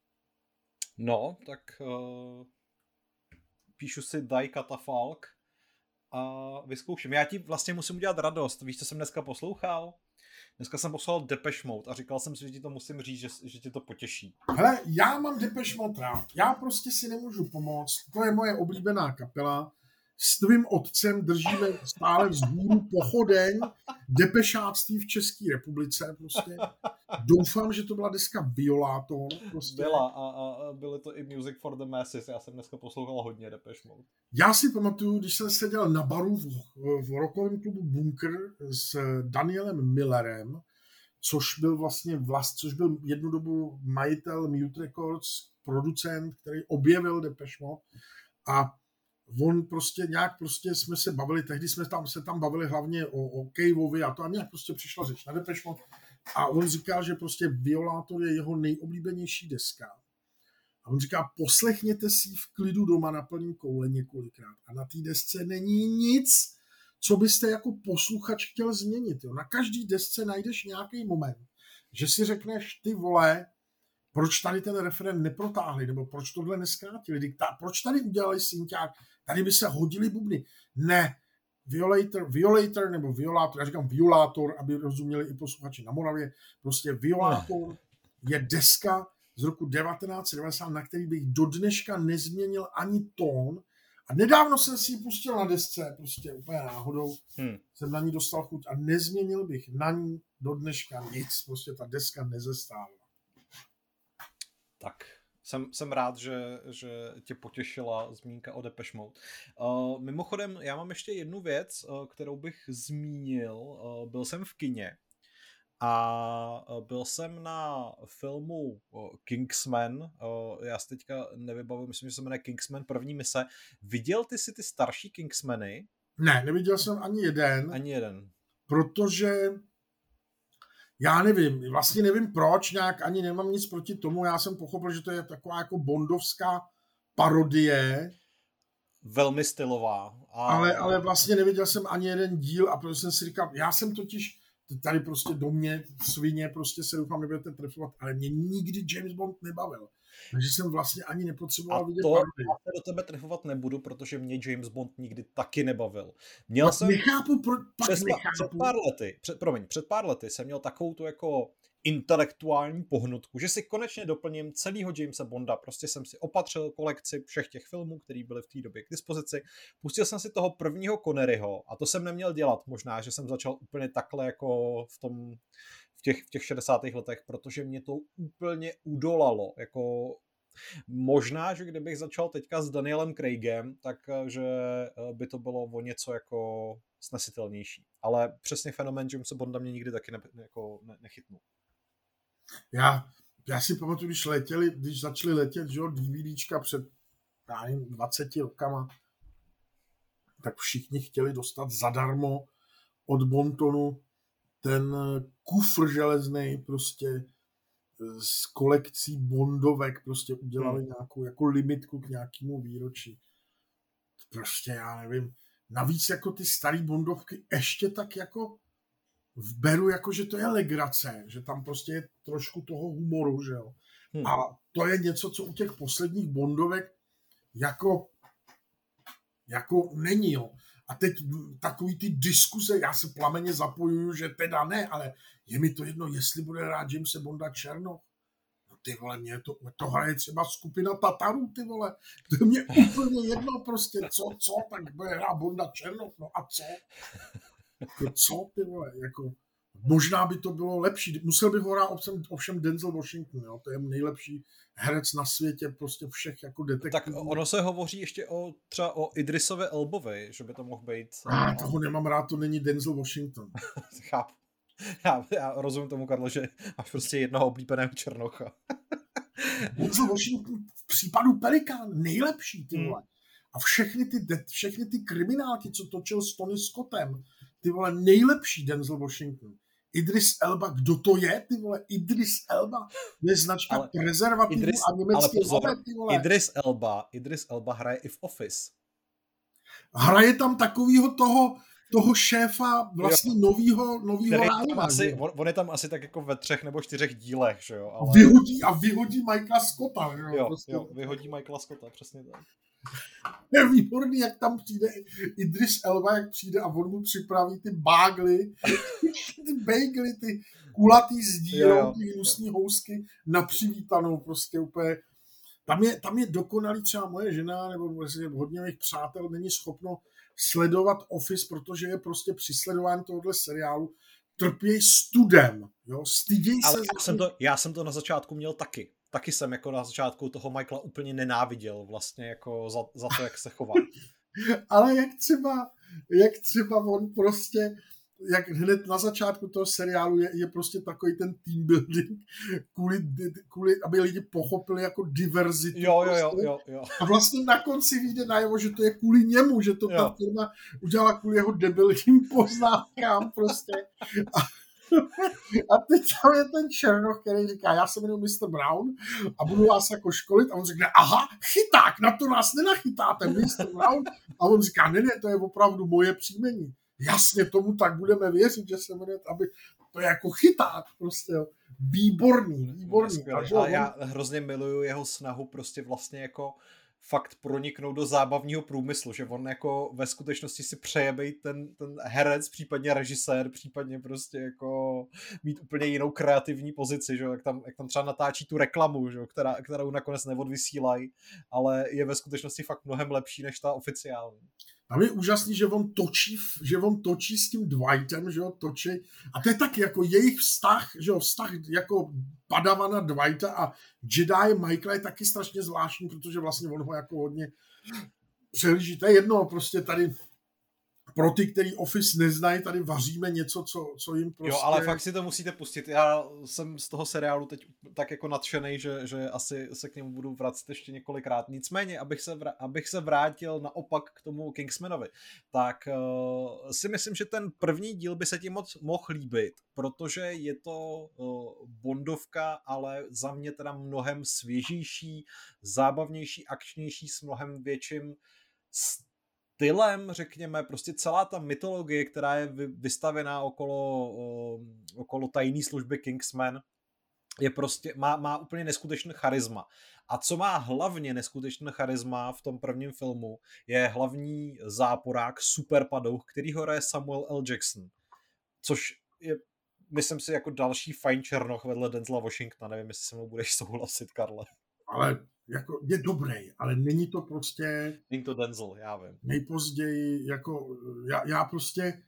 A: No, tak uh, píšu si Thai Catafalque a vyzkouším. Já ti vlastně musím udělat radost. Víš, co jsem dneska poslouchal? Dneska jsem poslouchal Depeche Mode a říkal jsem si, že ti to musím říct, že, že tě to potěší.
B: Hele, já mám Depeche Mode rád. Já prostě si nemůžu pomoct. To je moje oblíbená kapela. S tvým otcem držíme stále vzhůru pochodeň depešáctví v České republice. Prostě. Doufám, že to byla deska Violátor. Prostě.
A: Byla a, a byly to i Music for the Masses. Já jsem dneska poslouchal hodně Depeche Mode.
B: Já si pamatuju, když jsem seděl na baru v, v rockovém klubu Bunker s Danielem Millerem, což byl vlastně vlast, což byl jednu dobu majitel Mute Records, producent, který objevil Depeche Mode a on prostě nějak prostě jsme se bavili, tehdy jsme tam, se tam bavili hlavně o, o Caveovi a to a nějak prostě přišla řeč na Depeche Mode a on říkal, že prostě Violátor je jeho nejoblíbenější deska. A on říká, poslechněte si v klidu doma na plný koule několikrát a na té desce není nic, co byste jako posluchač chtěl změnit. Jo. Na každý desce najdeš nějaký moment, že si řekneš, ty vole, proč tady ten referent neprotáhli, nebo proč tohle neskrátili, proč tady udělali synťák, tady by se hodili bubny. Ne, Violator, Violator nebo Violátor, já říkám Violátor, aby rozuměli i posluchači na Moravě, prostě Violátor je deska z roku devatenáct set devadesát, na který bych do dneška nezměnil ani tón. A nedávno jsem si ji pustil na desce, prostě úplně náhodou, hmm. jsem na ní dostal chuť a nezměnil bych na ní do dneška nic, prostě ta deska nezestává.
A: Tak Jsem, jsem rád, že, že tě potěšila zmínka o Depeche Mode. Uh, mimochodem, já mám ještě jednu věc, uh, kterou bych zmínil. Uh, byl jsem v kině a byl jsem na filmu uh, Kingsman. Uh, já si teďka nevybavím, myslím, že se jmenuje Kingsman první mise. Viděl ty si ty starší Kingsmany?
B: Ne, neviděl jsem ani jeden.
A: Ani jeden.
B: Protože já nevím, vlastně nevím proč, nějak ani nemám nic proti tomu, já jsem pochopil, že to je taková jako bondovská parodie.
A: Velmi stylová. A...
B: Ale, ale vlastně neviděl jsem ani jeden díl a protože jsem si říkal, já jsem totiž tady prostě do mě svině, prostě se doufám, nebudete trefovat, ale mě nikdy James Bond nebavil. Takže jsem vlastně ani nepotřeboval
A: a
B: vidět
A: to
B: parodii.
A: já se do tebe trefovat nebudu, protože mě James Bond nikdy taky nebavil. Měl
B: pak
A: jsem...
B: Nechápu, pro, pak
A: před,
B: nechápu.
A: Před pár lety, před, promiň, před pár lety jsem měl takovou tu jako intelektuální pohnutku, že si konečně doplním celýho Jamesa Bonda. Prostě jsem si opatřil kolekci všech těch filmů, které byly v té době k dispozici. Pustil jsem si toho prvního Conneryho a to jsem neměl dělat. Možná, že jsem začal úplně takhle jako v tom v těch, v těch šedesátých letech, protože mě to úplně udolalo. Jako možná, že kdybych začal teďka s Danielem Craigem, tak že by to bylo o něco jako snesitelnější. Ale přesně fenomén Jamesa Bonda mě nikdy taky ne, jako ne, nechytnul.
B: Já, já si pamatuju, když letěli, když začali letět, že jo, DVDčka před já nevím, dvaceti rokama, tak všichni chtěli dostat zadarmo od Bontonu ten kufr železnej prostě s kolekcí bondovek, prostě udělali hmm. nějakou jako limitku k nějakému výročí. Prostě já nevím. Navíc jako ty starý bondovky ještě tak jako beru jako, že to je legrace, že tam prostě je trošku toho humoru, že jo. Hmm. A to je něco, co u těch posledních bondovek jako jako není, jo. A teď takový ty diskuze, já se plameně zapojuju, že teda ne, ale je mi to jedno, jestli bude hrát Jamese Bonda Černoch. No ty vole, mě to, to hraje třeba skupina Tatarů, ty vole. To je mě úplně jedno prostě, co, co, tak bude hrát Bonda Černoch, no a co? Jako co, ty vole, jako možná by to bylo lepší. Musel bych ho hrát ovšem, ovšem Denzel Washington, jo? To je nejlepší herec na světě, prostě všech jako detektivů.
A: Tak ono se hovoří ještě o třeba o Idrisovi Elbovi, že by to mohl být.
B: A toho nemám rád, to není Denzel Washington.
A: Chápu. Já, já rozumím tomu, Karlo, že máš prostě jednoho oblíbeného Černocha.
B: Denzel Washington v případu Pelikán nejlepší, ty vole. A všechny ty, všechny ty kriminálky, co točil s Tony Scottem, ty vole, nejlepší Denzel Washington. Idris Elba, kdo to je, ty vole? Idris Elba je značka ale prezervativů Idris, a německý
A: ale ty vole. Idris Elba, Idris Elba hraje i v Office.
B: Hraje tam takovýho toho, toho šéfa vlastně novýho, novýho rájeva.
A: Asi, on, on je tam asi tak jako ve třech nebo čtyřech dílech, že jo? Ale...
B: Vyhodí a vyhodí Michaela Scotta, že jo?
A: Jo,
B: prostě.
A: jo, vyhodí Michaela Scotta, přesně tak.
B: Je výborný, jak tam přijde Idris Elba, jak přijde a on mu připraví ty bágly, ty bagely, ty kulatý s dírou, ty hnusný housky na přivítanou, prostě úplně. Tam je, tam je dokonalý třeba moje žena, nebo hodně mých přátel není schopno sledovat Office, protože je prostě při sledování tohohle seriálu trpějí studem, jo, stydějí se.
A: Ale já jsem, to, já jsem to na začátku měl taky. Taky jsem jako na začátku toho Michaela úplně nenáviděl vlastně jako za, za to, jak se chová.
B: Ale jak třeba, jak třeba on prostě, jak hned na začátku toho seriálu je, je prostě takový ten team building, kvůli, kvůli, aby lidi pochopili jako diverzitu.
A: Jo,
B: prostě.
A: jo, jo, jo.
B: A vlastně na konci vyjde najevo, že to je kvůli němu, že to ta jo. firma udělala kvůli jeho debilním poznávkám prostě. A, a teď tam je ten Černoch, který říká, já se jmenuji mister Brown a budu vás jako školit. A on řekne, aha, chyták, na to nás nenachytáte, mister Brown. A on říká, ne, ne, to je opravdu moje příjmení. Jasně, tomu tak budeme věřit, že se jmenuje, aby to je jako chyták, prostě, jo. Výborný, výborný.
A: A já hrozně miluju jeho snahu prostě vlastně jako fakt proniknout do zábavního průmyslu, že on jako ve skutečnosti si přeje být ten, ten herec, případně režisér, případně prostě jako mít úplně jinou kreativní pozici, že jak tam, jak tam třeba natáčí tu reklamu, že která, kterou nakonec neodvysílají, ale je ve skutečnosti fakt mnohem lepší než ta oficiální.
B: Tam je úžasný, že on točí, že on točí s tím Dwightem, že jo, točí. A to je taky jako jejich vztah, že jo, vztah jako Padavana Dwighta a Jedi Michaela je taky strašně zvláštní, protože vlastně on ho jako hodně přehlíží. To je jedno, prostě tady pro ty, který Office neznají, tady vaříme něco, co, co jim prostě...
A: Jo, ale fakt si to musíte pustit. Já jsem z toho seriálu teď tak jako nadšenej, že, že asi se k němu budu vracet ještě několikrát. Nicméně, abych se, vr- abych se vrátil naopak k tomu Kingsmanovi, tak uh, si myslím, že ten první díl by se ti moc mohl líbit, protože je to uh, bondovka, ale za mě teda mnohem svěžější, zábavnější, akčnější, s mnohem větším stylem, řekněme, prostě celá ta mytologie, která je vystavená okolo, okolo tajné služby Kingsman, je prostě, má, má úplně neskutečný charisma. A co má hlavně neskutečný charisma v tom prvním filmu, je hlavní záporák Super Padouch, který ho hraje Samuel L. Jackson, což je, myslím si, jako další fajn černoch vedle Denzela Washingtona. Nevím, jestli se mnou budeš souhlasit, Karle.
B: Ale jako je dobrý, ale není to prostě...
A: Není to Denzel, já vím.
B: Nejpozději, jako já, já prostě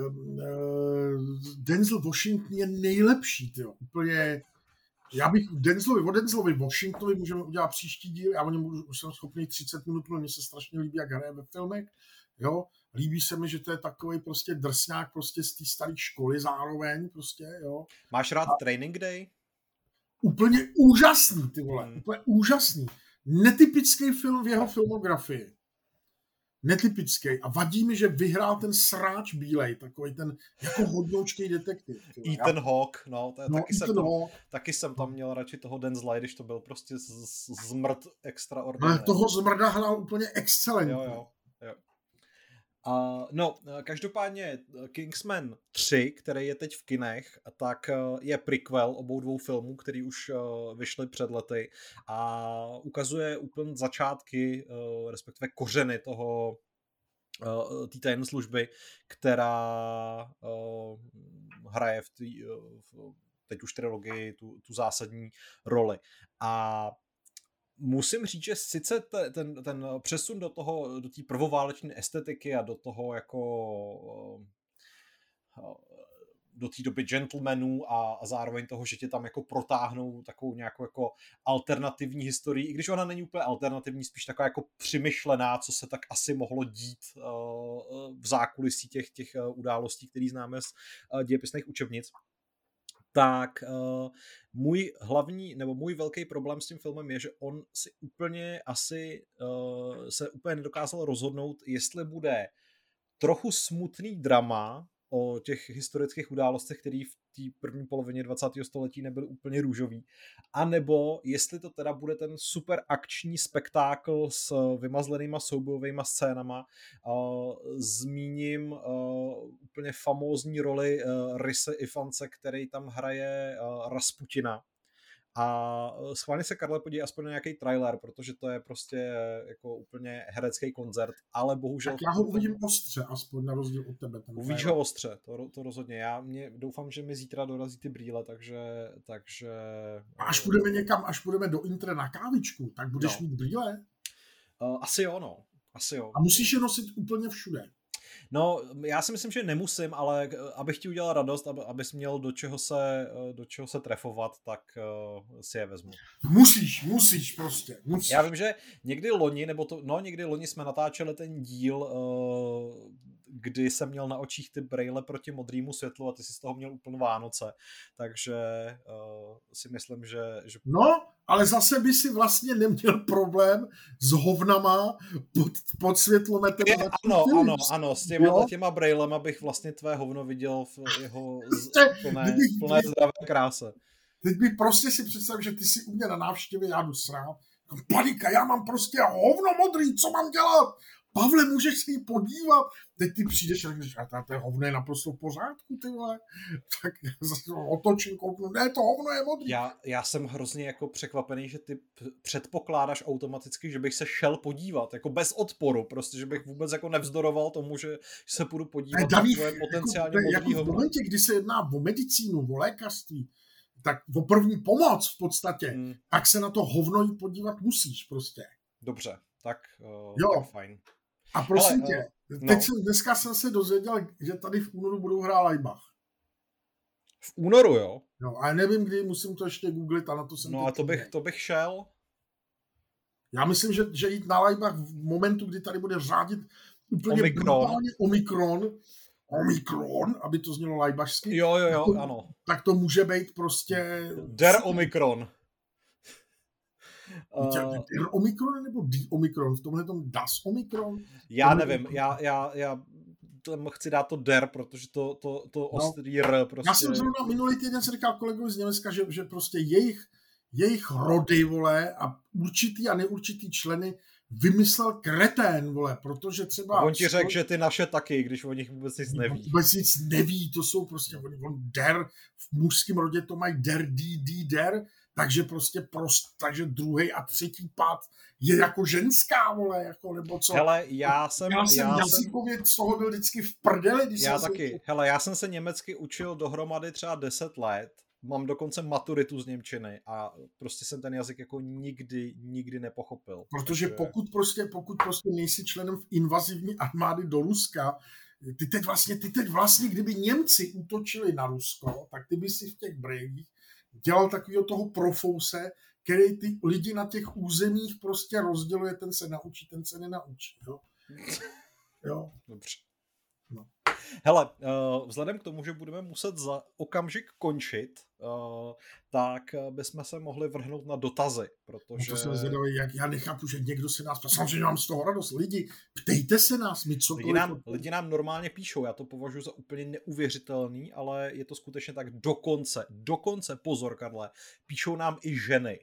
B: uh, Denzel Washington je nejlepší, tyjo. Úplně, já bych Denzelovi, o Denzelovi Washingtonovi můžeme udělat příští díl, já o něm budu, už jsem schopný třicet minut, mně se strašně líbí, jak hraje ve filmech, jo. Líbí se mi, že to je takový prostě drsňák prostě z té staré školy zároveň, prostě, jo.
A: Máš rád
B: A...
A: Training Day?
B: Úplně úžasný, ty vole, hmm. úplně úžasný. Netypický film v jeho filmografii. Netypický. A vadí mi, že vyhrál ten sráč bílej, takový ten jako hodnoučkej detektiv.
A: Ethan Hawke, no, to je,
B: no
A: taky, jsem tam, taky jsem tam měl radši toho Denzela, když to byl prostě z, z, zmrt extraordinární.
B: Ale toho zmrda hrál úplně excelentně.
A: Jo, jo, jo. Uh, no, každopádně Kingsman tři, který je teď v kinech, tak uh, je prequel obou dvou filmů, který už uh, vyšly před lety a ukazuje úplně začátky, uh, respektive kořeny toho uh, té tajné služby, která uh, hraje v, tý, uh, v teď už trilogii tu, tu zásadní roli. A musím říct, že sice te, ten, ten přesun do toho, do té prvováleční estetiky a do toho jako do té doby gentlemanů a, a zároveň toho, že tě tam jako protáhnou takovou nějakou jako alternativní historii, i když ona není úplně alternativní, spíš taková jako přemýšlená, co se tak asi mohlo dít uh, v zákulisí těch, těch uh, událostí, které známe z uh, dějepisných učebnic. Tak uh, můj hlavní, nebo můj velký problém s tím filmem je, že on si úplně asi uh, se úplně nedokázal rozhodnout, jestli bude trochu smutný drama o těch historických událostech, které v té první polovině dvacátého století nebyly úplně růžový, anebo jestli to teda bude ten super akční spektákl s vymazlenýma soubojovými scénama. Uh, zmíním uh, úplně famózní roli uh, Rhys Ifance, který tam hraje uh, Rasputina. A schválně se, Karle, podívej aspoň na nějaký trailer, protože to je prostě jako úplně herecký koncert, ale bohužel...
B: Tak já ho uvidím ostře, aspoň na rozdíl od tebe.
A: Uvidíš ho ostře, to, to rozhodně. Já mě, doufám, že mi zítra dorazí ty brýle, takže... takže...
B: A až půjdeme někam, až půjdeme do Intre na kávičku, tak budeš no. mít brýle?
A: Uh, asi jo, no. Asi jo.
B: A musíš je nosit úplně všude.
A: No, já si myslím, že nemusím, ale abych ti udělal radost, aby, abys měl do čeho se, do čeho se trefovat, tak uh, si je vezmu.
B: Musíš, musíš prostě, musíš.
A: Já vím, že někdy loni, nebo to, no někdy loni jsme natáčeli ten díl, uh, kdy jsem měl na očích ty brejle proti modrýmu světlu a ty jsi z toho měl úplně Vánoce, takže uh, si myslím, že, že...
B: No, ale zase by si vlastně neměl problém s hovnama pod, pod světlometrem.
A: Ano, ano, ano, s těma, těma brejlema bych vlastně tvé hovno viděl v jeho z, plné, plné zdravé kráse.
B: Teď bych prostě si představil, že ty jsi u mě na návštěvě, já jdu srát. Panika, já mám prostě hovno modrý, co mám dělat? Pavle, můžeš se jí podívat? Teď ty přijdeš a řekneš, a to hovno je naprosto v pořádku, ty vole. Tak zase otočím, kouknu, ne, to hovno je modrý.
A: Já, já jsem hrozně jako překvapený, že ty předpokládáš automaticky, že bych se šel podívat, jako bez odporu, prostě, že bych vůbec jako nevzdoroval tomu, že se půjdu podívat na tvoje potenciálně
B: jako,
A: modrý
B: jako
A: hovno.
B: V momentě, kdy se jedná o medicínu, o lékařství, tak o první pomoc v podstatě, hmm. tak se na to hovno jít podívat musíš prostě.
A: Dobře, tak, uh,
B: jo.
A: tak fajn.
B: A prosím
A: Hele,
B: tě,
A: uh,
B: teď
A: no.
B: jsem, dneska jsem se dozvěděl, že tady v únoru budou hrát Laibach.
A: V únoru, jo?
B: No, a nevím kdy, musím to ještě googlit a na to jsem
A: No a to bych, to bych šel.
B: Já myslím, že, že jít na Laibach v momentu, kdy tady bude řádit úplně
A: Omikron.
B: brutálně Omikron, Omikron, aby to znělo lajbašsky.
A: Jo, jo, jo,
B: tak to,
A: ano.
B: Tak to může být prostě...
A: Der Omikron.
B: Uh, Der Omikron nebo D Omikron? V tomhle tom Das Omikron?
A: Já nevím, já, já, já chci dát to Der, protože to, to, to no, ostrý R prostě...
B: Já jsem zrovna minulý týden si říkal kolegovi z Německa, že, že prostě jejich, jejich rody, vole, a určitý a neurčitý členy vymyslel kretén, vole, protože třeba...
A: A on ti řekl, že ty naše taky, když o nich vůbec nic neví.
B: Vůbec nic neví, to jsou prostě, on, on der, v mužském rodě to mají der, dí, dí, der, takže prostě prost, takže druhý a třetí pád je jako ženská, vole, jako, nebo co.
A: Hele, já jsem...
B: Já jsem
A: já
B: jazykově z toho byl vždycky v prdeli, když
A: Já
B: jsem
A: taky. Se... Hele, já jsem se německy učil dohromady třeba deset let, mám dokonce maturitu z němčiny a prostě jsem ten jazyk jako nikdy, nikdy nepochopil.
B: Protože
A: takže...
B: pokud prostě, pokud prostě nejsi členem v invazivní armády do Ruska, ty teď vlastně, ty teď vlastně, kdyby Němci útočili na Rusko, tak ty by si v těch brejích dělal takového toho profouse, který ty lidi na těch územích prostě rozděluje, ten se naučí, ten se nenaučí. Jo? Jo.
A: Dobře.
B: No.
A: Hele, vzhledem k tomu, že budeme muset za okamžik končit, tak bychom se mohli vrhnout na dotazy, protože...
B: No to jsem zvědavý, jak já nechápu, že někdo se nás... Samozřejmě mám z toho radost. Lidi, ptejte se nás, my cokoliv...
A: Lidi nám, lidi nám normálně píšou, já to považuji za úplně neuvěřitelný, ale je to skutečně tak dokonce, dokonce, pozor Karle, píšou nám i ženy.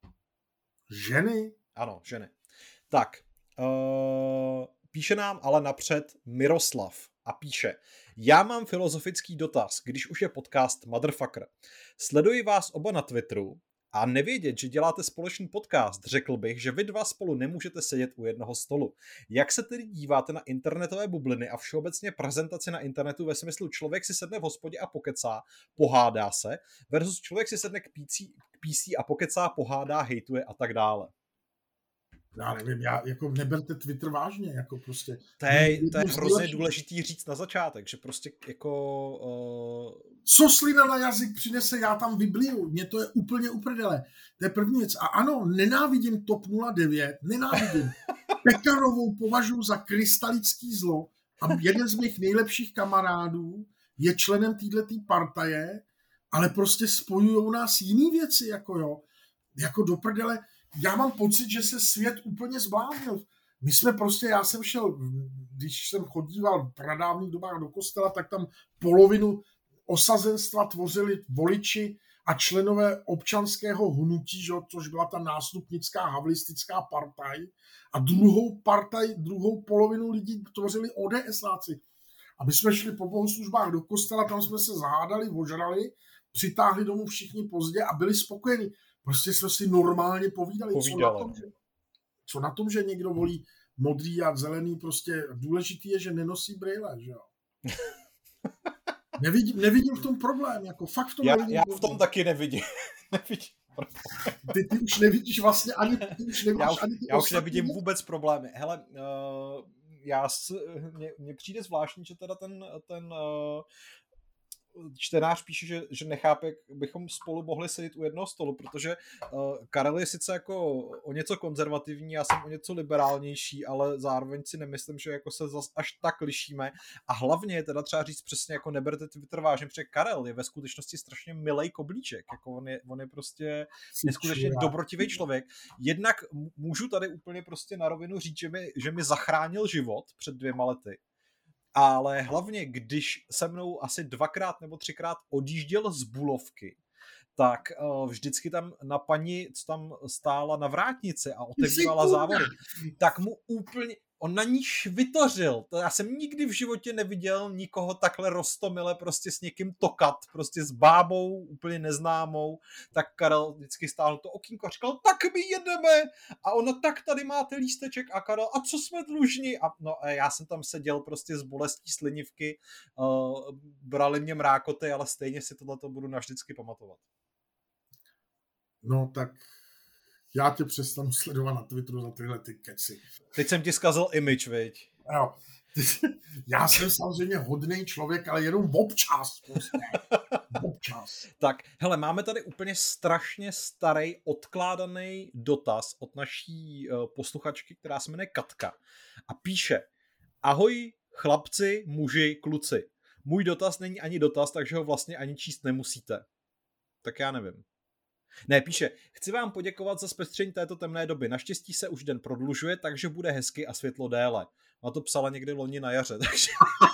B: Ženy?
A: Ano, ženy. Tak, uh, píše nám ale napřed Miroslav a píše: Já mám filozofický dotaz, když už je podcast Motherfucker. Sleduji vás oba na Twitteru a nevědět, že děláte společný podcast, řekl bych, že vy dva spolu nemůžete sedět u jednoho stolu. Jak se tedy díváte na internetové bubliny a všeobecně prezentaci na internetu ve smyslu člověk si sedne v hospodě a pokecá, pohádá se, versus člověk si sedne k P C, k P C a pokecá, pohádá, hejtuje a tak dále?
B: Já nevím, já, jako neberte Twitter vážně, jako prostě.
A: To je, to je hrozně důležitý říct na začátek, že prostě jako... Uh...
B: Soslina na jazyk přinese, já tam vybliju, mně to je úplně uprdele. To je první věc. A ano, nenávidím TOP nula devět, nenávidím. Pekarovou považuji za krystalický zlo a jeden z mých nejlepších kamarádů je členem této partaje, ale prostě spojujou nás jiný věci, jako jo, jako do prdele. Já mám pocit, že se svět úplně zbláznil. My jsme prostě, já jsem šel, když jsem chodíval v pradávných dobách do kostela, tak tam polovinu osazenstva tvořili voliči a členové občanského hnutí, že, což byla ta nástupnická havlistická partaj. A druhou partaj, druhou polovinu lidí tvořili ODSáci. A my jsme šli po bohoslužbách do kostela, tam jsme se zahádali, ožrali, přitáhli domů všichni pozdě a byli spokojeni. Prostě jsme si normálně povídali, co na, tom, že, co na tom, že někdo volí modrý a zelený, prostě důležitý je, že nenosí brýle, že jo. Nevidím, nevidím v tom problém, jako fakt v tom
A: Já,
B: nevidím
A: já
B: problém.
A: v tom taky nevidím. nevidím
B: ty, ty už nevidíš vlastně ani, ty už nevidíš
A: já už,
B: ani ty
A: já už nevidím
B: věc.
A: vůbec problémy. Hele, uh, já mně přijde zvláštní, že teda ten, ten uh, čtenář píše, že, že nechápe, jak bychom spolu mohli sedět u jednoho stolu, protože uh, Karel je sice jako o něco konzervativní, já jsem o něco liberálnější, ale zároveň si nemyslím, že jako se zas až tak lišíme. A hlavně je teda třeba říct přesně, jako neberte Twitter vážně, protože Karel je ve skutečnosti strašně milej koblíček, jako on je, on je prostě neskutečně dobrotivý člověk. Jednak můžu tady úplně prostě na rovinu říct, že mi, že mi zachránil život před dvěma lety. Ale hlavně, když se mnou asi dvakrát nebo třikrát odjížděl z Bulovky, tak uh, vždycky tam na paní, co tam stála na vrátnici a otevívala závody, tak mu úplně, on na ní švitořil. To já jsem nikdy v životě neviděl nikoho takhle roztomile prostě s někým tokat, prostě s bábou úplně neznámou. Tak Karel vždycky stáhl to okýnko a říkal, tak my jedeme. A ona, tak tady máte lísteček. A Karel, a co jsme dlužní? A no a já jsem tam seděl prostě s bolestí slinivky, uh, brali mě mrákoty, ale stejně si tohleto budu navždycky pamatovat.
B: No tak já tě přestanu sledovat na Twitteru za tyhle ty keci.
A: Teď jsem ti zkazil image, viď?
B: Jo. Já jsem samozřejmě hodnej člověk, ale jenom občas. Prostě. Občas.
A: Tak, hele, máme tady úplně strašně starý odkládaný dotaz od naší uh, posluchačky, která se jmenuje Katka. A píše: Ahoj chlapci, muži, kluci. Můj dotaz není ani dotaz, takže ho vlastně ani číst nemusíte. Tak já nevím. Ne, píše: Chci vám poděkovat za zpestření této temné doby. Naštěstí se už den prodlužuje, takže bude hezky a světlo déle. A to psala někdy loni na jaře, takže...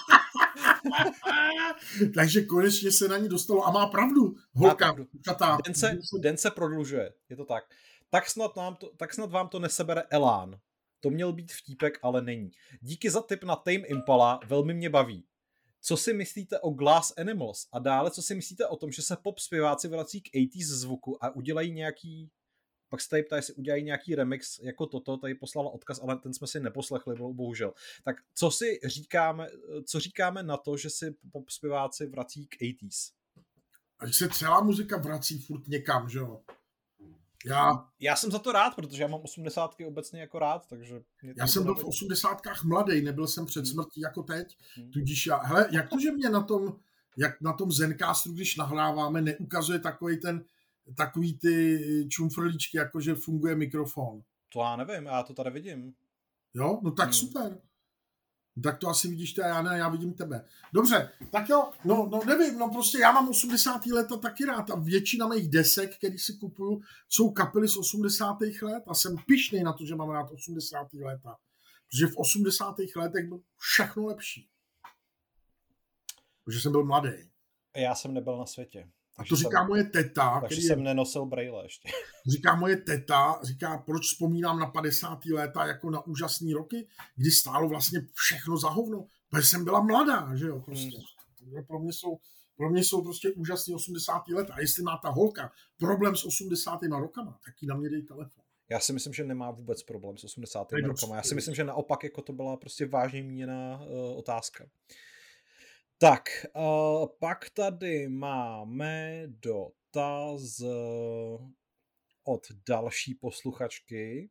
B: Takže konečně se na ní dostalo a má pravdu. Holka,
A: má pravdu.
B: Katá.
A: Den se, den se prodlužuje, je to tak. Tak snad, nám to, tak snad vám to nesebere elán. To měl být vtípek, ale není. Díky za tip na Tame Impala, velmi mě baví. Co si myslíte o Glass Animals? A dále, co si myslíte o tom, že se pop zpěváci vrací k osmdesátým zvuku a udělají nějaký, pak se tady ptá, jestli udělají nějaký remix jako toto, tady poslala odkaz, ale ten jsme si neposlechli, bohužel. Tak co si říkáme, co říkáme na to, že si pop zpěváci vrací k osmdesátým?
B: Ať se celá muzika vrací furt někam, že jo? Já,
A: já jsem za to rád, protože já mám osmdesátky obecně jako rád, takže...
B: Já jsem byl v osmdesátkách mladý, nebyl jsem před smrtí jako teď, hmm. tudíž já... Hele, jak to, že mě na tom, jak na tom Zencastu, když nahráváme, neukazuje takový ten, takový ty čumfrlíčky, jakože funguje mikrofon?
A: To já nevím, já to tady vidím.
B: Jo? No tak hmm. super. Tak to asi vidíš ty a já ne, já vidím tebe. Dobře, tak jo, no, no nevím, no prostě já mám osmdesátá léta taky rád a většina mých desek, který si kupuju, jsou kapely z osmdesátých let a jsem pyšnej na to, že mám rád osmdesátá léta. Protože v osmdesátých letech bylo všechno lepší. Protože jsem byl mladý.
A: Já jsem nebyl na světě.
B: A to říká
A: jsem,
B: moje teta.
A: Takže jsem je, nenosil brejle ještě.
B: Říká moje teta, říká, proč vzpomínám na padesátá léta jako na úžasný roky, kdy stálo vlastně všechno za hovno. Protože jsem byla mladá, že jo, prostě. Hmm. Pro mě jsou, pro mě jsou prostě úžasný osmdesátá léta. A jestli má ta holka problém s osmdesátými rokama, tak ji na mě dej telefon.
A: Já si myslím, že nemá vůbec problém s osmdesátými rokama. Já si myslím, že naopak jako to byla prostě vážně míněná uh, otázka. Tak, uh, pak tady máme dotaz od další posluchačky.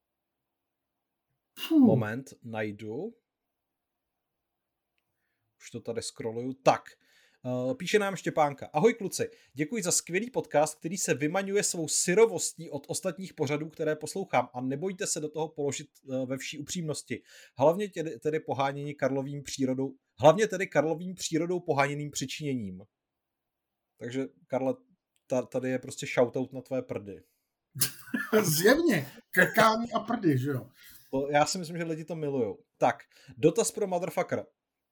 A: Hmm. Moment, najdu. Už to tady scrolluju. Tak, uh, píše nám Štěpánka. Ahoj kluci, děkuji za skvělý podcast, který se vymaňuje svou syrovostí od ostatních pořadů, které poslouchám a nebojte se do toho položit uh, ve vší upřímnosti. Hlavně tedy, tedy pohánění Karlovým přírodou Hlavně tedy Karlovým přírodou poháněným přičiněním. Takže, Karle, tady je prostě shoutout na tvé prdy.
B: Zjevně. Krkání a prdy, že jo?
A: To, já si myslím, že lidi to milujou. Tak, dotaz pro motherfucker.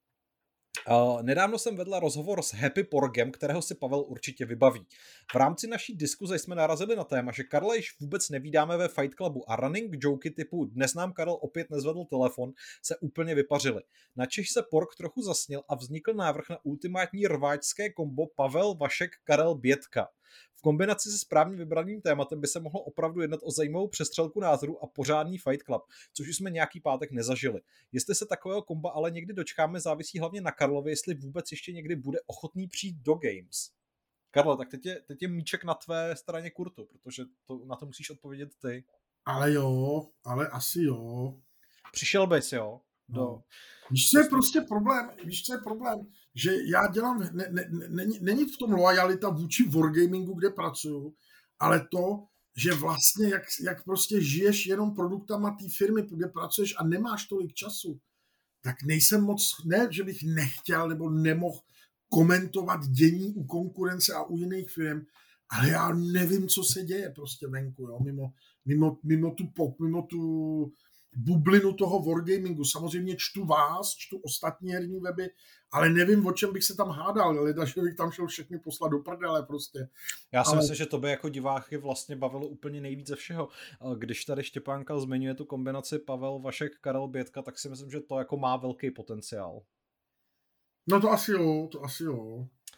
A: Uh, nedávno jsem vedla rozhovor s Happy Porgem, kterého si Pavel určitě vybaví. V rámci naší diskuze jsme narazili na téma, že Karla již vůbec nevídáme ve Fight Clubu a running joky typu dnes nám Karel opět nezvedl telefon se úplně vypařily. Načež se Porg trochu zasněl a vznikl návrh na ultimátní rváčské kombo Pavel, Vašek, Karel, Bětka. V kombinaci se správně vybraným tématem by se mohlo opravdu jednat o zajímavou přestřelku názorů a pořádný Fight Club, což už jsme nějaký pátek nezažili. Jestli se takového komba ale někdy dočkáme, závisí hlavně na Karlovi, jestli vůbec ještě někdy bude ochotný přijít do Games. Karlo, tak teď je, teď je míček na tvé straně kurtu, protože to, na to musíš odpovědět ty.
B: Ale jo, ale asi jo.
A: Přišel bys, jo? Do...
B: No. Víš, co je prostě problém? Víš, co je problém? Že já dělám, ne, ne, ne, není v tom loajalita vůči wargamingu, kde pracuju, ale to, že vlastně jak, jak prostě žiješ jenom produktama té firmy, kde pracuješ a nemáš tolik času, tak nejsem moc, ne, že bych nechtěl nebo nemohl komentovat dění u konkurence a u jiných firm, ale já nevím, co se děje prostě venku, jo, mimo, mimo, mimo tu pop, mimo tu bublinu toho wargamingu. Samozřejmě čtu vás, čtu ostatní herní weby, ale nevím, o čem bych se tam hádal, leda, že bych tam šel všechny poslat do prdele prostě.
A: Já si
B: ale...
A: myslím, že to by jako diváky vlastně bavilo úplně nejvíc ze všeho. Když tady Štěpánka zmiňuje tu kombinaci Pavel, Vašek, Karel, Bětka, tak si myslím, že to jako má velký potenciál.
B: No to asi jo, to asi jo.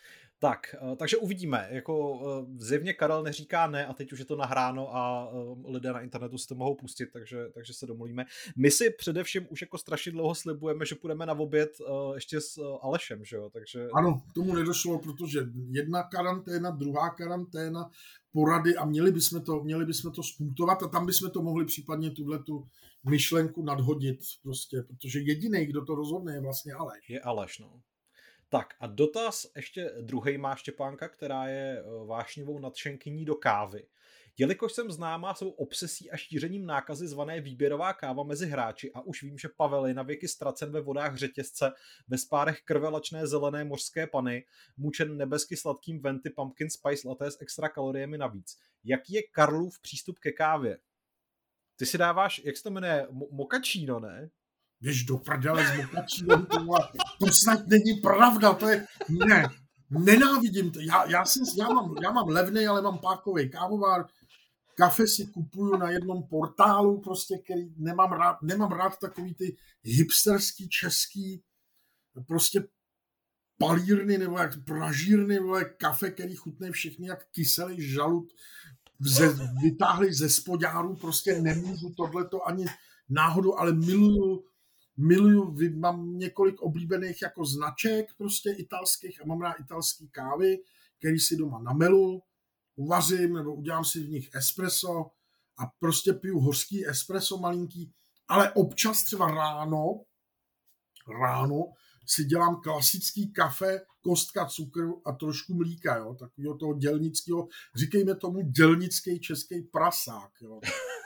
A: Tak, takže uvidíme. Jako zjevně Karel neříká ne a teď už je to nahráno a lidé na internetu si to mohou pustit, takže, takže se domluvíme. My si především už jako strašně dlouho slibujeme, že půjdeme na oběd ještě s Alešem, že jo? Takže...
B: Ano, k tomu nedošlo, protože jedna karanténa, druhá karanténa, porady a měli bychom to, měli bychom to spunktovat a tam bychom to mohli případně tuhletu myšlenku nadhodit prostě, protože jediný, kdo to rozhodne, je vlastně Aleš.
A: Je Aleš, no. Tak a dotaz ještě druhý má Štěpánka, která je vášnivou nadšenkyní do kávy. Jelikož jsem známá svou obsesí a šířením nákazy zvané výběrová káva mezi hráči a už vím, že Pavel je na věky ztracen ve vodách řetězce, ve spárech krvelačné zelené mořské pany, mučen nebesky sladkým Venti Pumpkin Spice Latte s extra kaloriemi navíc. Jaký je Karlův přístup ke kávě? Ty si dáváš, jak se to jmenuje, mochačino, ne?
B: Běž do prdele s mochačínem, to snad není pravda, to je, ne, nenávidím to, já, já, jsem, já, mám, já mám levnej, ale mám pákový kávovár, kafe si kupuju na jednom portálu, prostě, který nemám rád, nemám rád takový ty hipsterský, český, prostě palírny, nebo jak pražírny, vole, kafe, který chutne všechny jak kyselý žalud, ze, vytáhli ze spodňáru, prostě nemůžu tohleto ani náhodou, ale miluju Miluju, mám několik oblíbených jako značek prostě italských a mám rád italský kávy, který si doma namelu, uvařím nebo udělám si v nich espresso a prostě piju hořký espresso malinký, ale občas třeba ráno, ráno si dělám klasický kafe, kostka cukru a trošku mlíka, jo, takového toho dělnického, říkejme tomu dělnický český prasák, jo.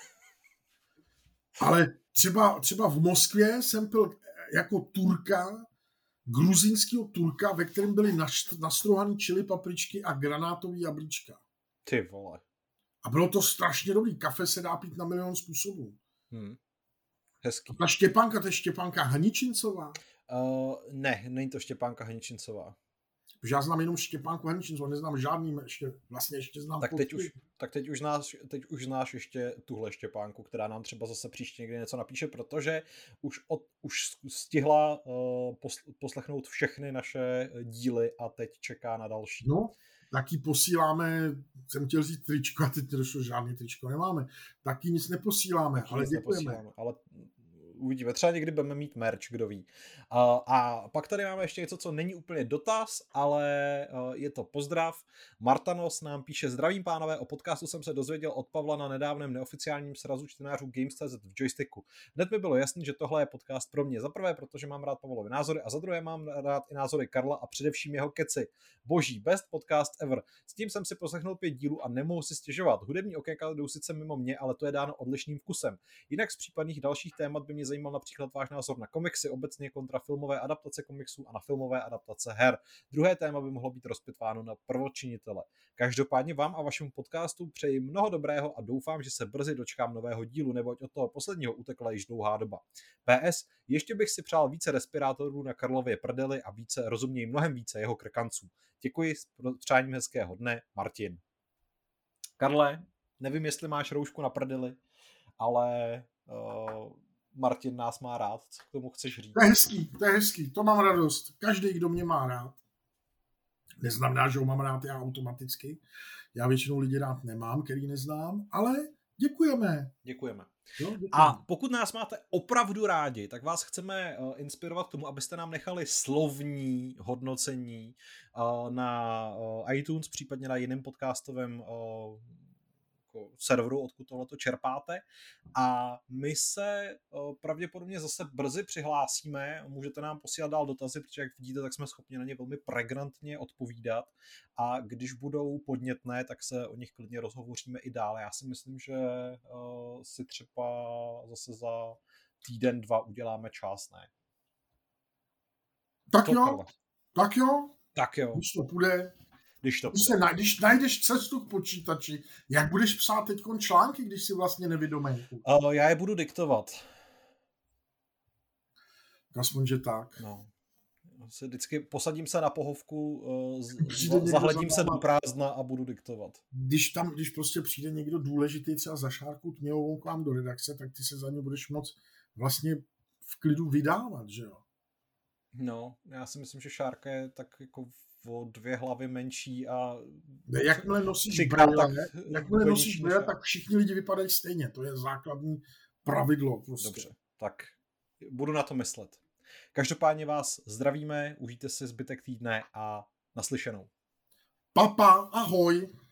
B: Ale třeba, třeba v Moskvě jsem pil jako Turka, gruzínského Turka, ve kterém byly nastrouhaný čili papričky a granátový jablíčka.
A: Ty vole.
B: A bylo to strašně dobrý. Kafe se dá pít na milion způsobů.
A: Hmm. Hezký.
B: A ta Štěpánka, to je Štěpánka Haničincová?
A: Uh, ne, není to Štěpánka Haničincová.
B: Protože já znám jenom Štěpánku Haničincovou, neznám žádný, ještě, vlastně ještě znám
A: tak teď, už, tak teď už znáš, teď už znáš ještě tuhle Štěpánku, která nám třeba zase příště někdy něco napíše, protože už, od, už stihla uh, poslechnout všechny naše díly a teď čeká na další.
B: No, taky posíláme, jsem chtěl říct tričko a teď nedošlo, žádný tričko nemáme. Taky nic neposíláme, taky ale nic děkujeme. Neposíláme,
A: ale uvidíme, třeba někdy budeme mít merch, kdo ví. Uh, a pak tady máme ještě něco, co není úplně dotaz, ale uh, je to pozdrav. Martanos nám píše: zdravím pánové, o podcastu jsem se dozvěděl od Pavla na nedávném neoficiálním srazu čtenářů Games tečka cé zet v Joysticku. Hned mi bylo jasný, že tohle je podcast pro mě. Za prvé, protože mám rád Pavlovy názory a za druhé mám rád i názory Karla a především jeho keci. Boží, best podcast ever. S tím jsem si poslechnul pět dílů a nemohu si stěžovat. Hudební okénka jdou sice mimo mě, ale to je dáno odlišným vkusem. Jinak z případných dalších témat by mě zajímal například váš názor na komiksy obecně kontra filmové adaptace komiksů a na filmové adaptace her. Druhé téma by mohlo být rozpitváno na prvočinitele. Každopádně vám a vašemu podcastu přeji mnoho dobrého a doufám, že se brzy dočkám nového dílu, neboť od toho posledního utekla již dlouhá doba. P S. Ještě bych si přál více respirátorů na Karlově prdeli a více, rozuměj mnohem více jeho krkanců. Děkuji, s přáním hezkého dne, Martin. Karle, nevím, jestli máš roušku na prdeli, ale uh, Martin nás má rád. Co k tomu chceš říct?
B: To je hezký, to je hezký, to mám radost. Každý, kdo mě má rád. Neznamená, že ho mám rád já automaticky. Já většinou lidi rád nemám, který neznám, ale děkujeme.
A: Děkujeme.
B: Jo, děkujeme.
A: A pokud nás máte opravdu rádi, tak vás chceme uh, inspirovat k tomu, abyste nám nechali slovní hodnocení uh, na uh, iTunes, případně na jiném podcastovém uh, serveru, odkud tohleto čerpáte. A my se uh, pravděpodobně zase brzy přihlásíme. Můžete nám posílat dál dotazy, protože jak vidíte, tak jsme schopni na ně velmi pregnantně odpovídat. A když budou podnětné, tak se o nich klidně rozhovoříme i dál. Já si myslím, že uh, si třeba zase za týden, dva uděláme čas, ne?
B: Tak to jo, kole. tak jo.
A: Tak jo.
B: Když to půjde.
A: Když, to
B: když, se, když najdeš cestu k počítači, jak budeš psát teď články, když si vlastně nevědomý?
A: Uh, já je budu diktovat.
B: Aspoň, že tak.
A: No. Se vždycky posadím se na pohovku, uh, z, zahledím se do prázdna a budu diktovat.
B: Když tam, když prostě přijde někdo důležitý, třeba zašárku Tměhovou k vám do redakce, tak ty se za ně budeš moc vlastně v klidu vydávat, že jo?
A: No, já si myslím, že šárka je tak jako o dvě hlavy menší a
B: jakmile nosíš
A: třikrát
B: brýle,
A: tak
B: jakmile nosíš
A: hubenější než
B: brýle,
A: já.
B: tak všichni lidi vypadají stejně. To je základní pravidlo. Prostě.
A: Dobře, tak budu na to myslet. Každopádně vás zdravíme, užijte si zbytek týdne a naslyšenou.
B: Papa, ahoj.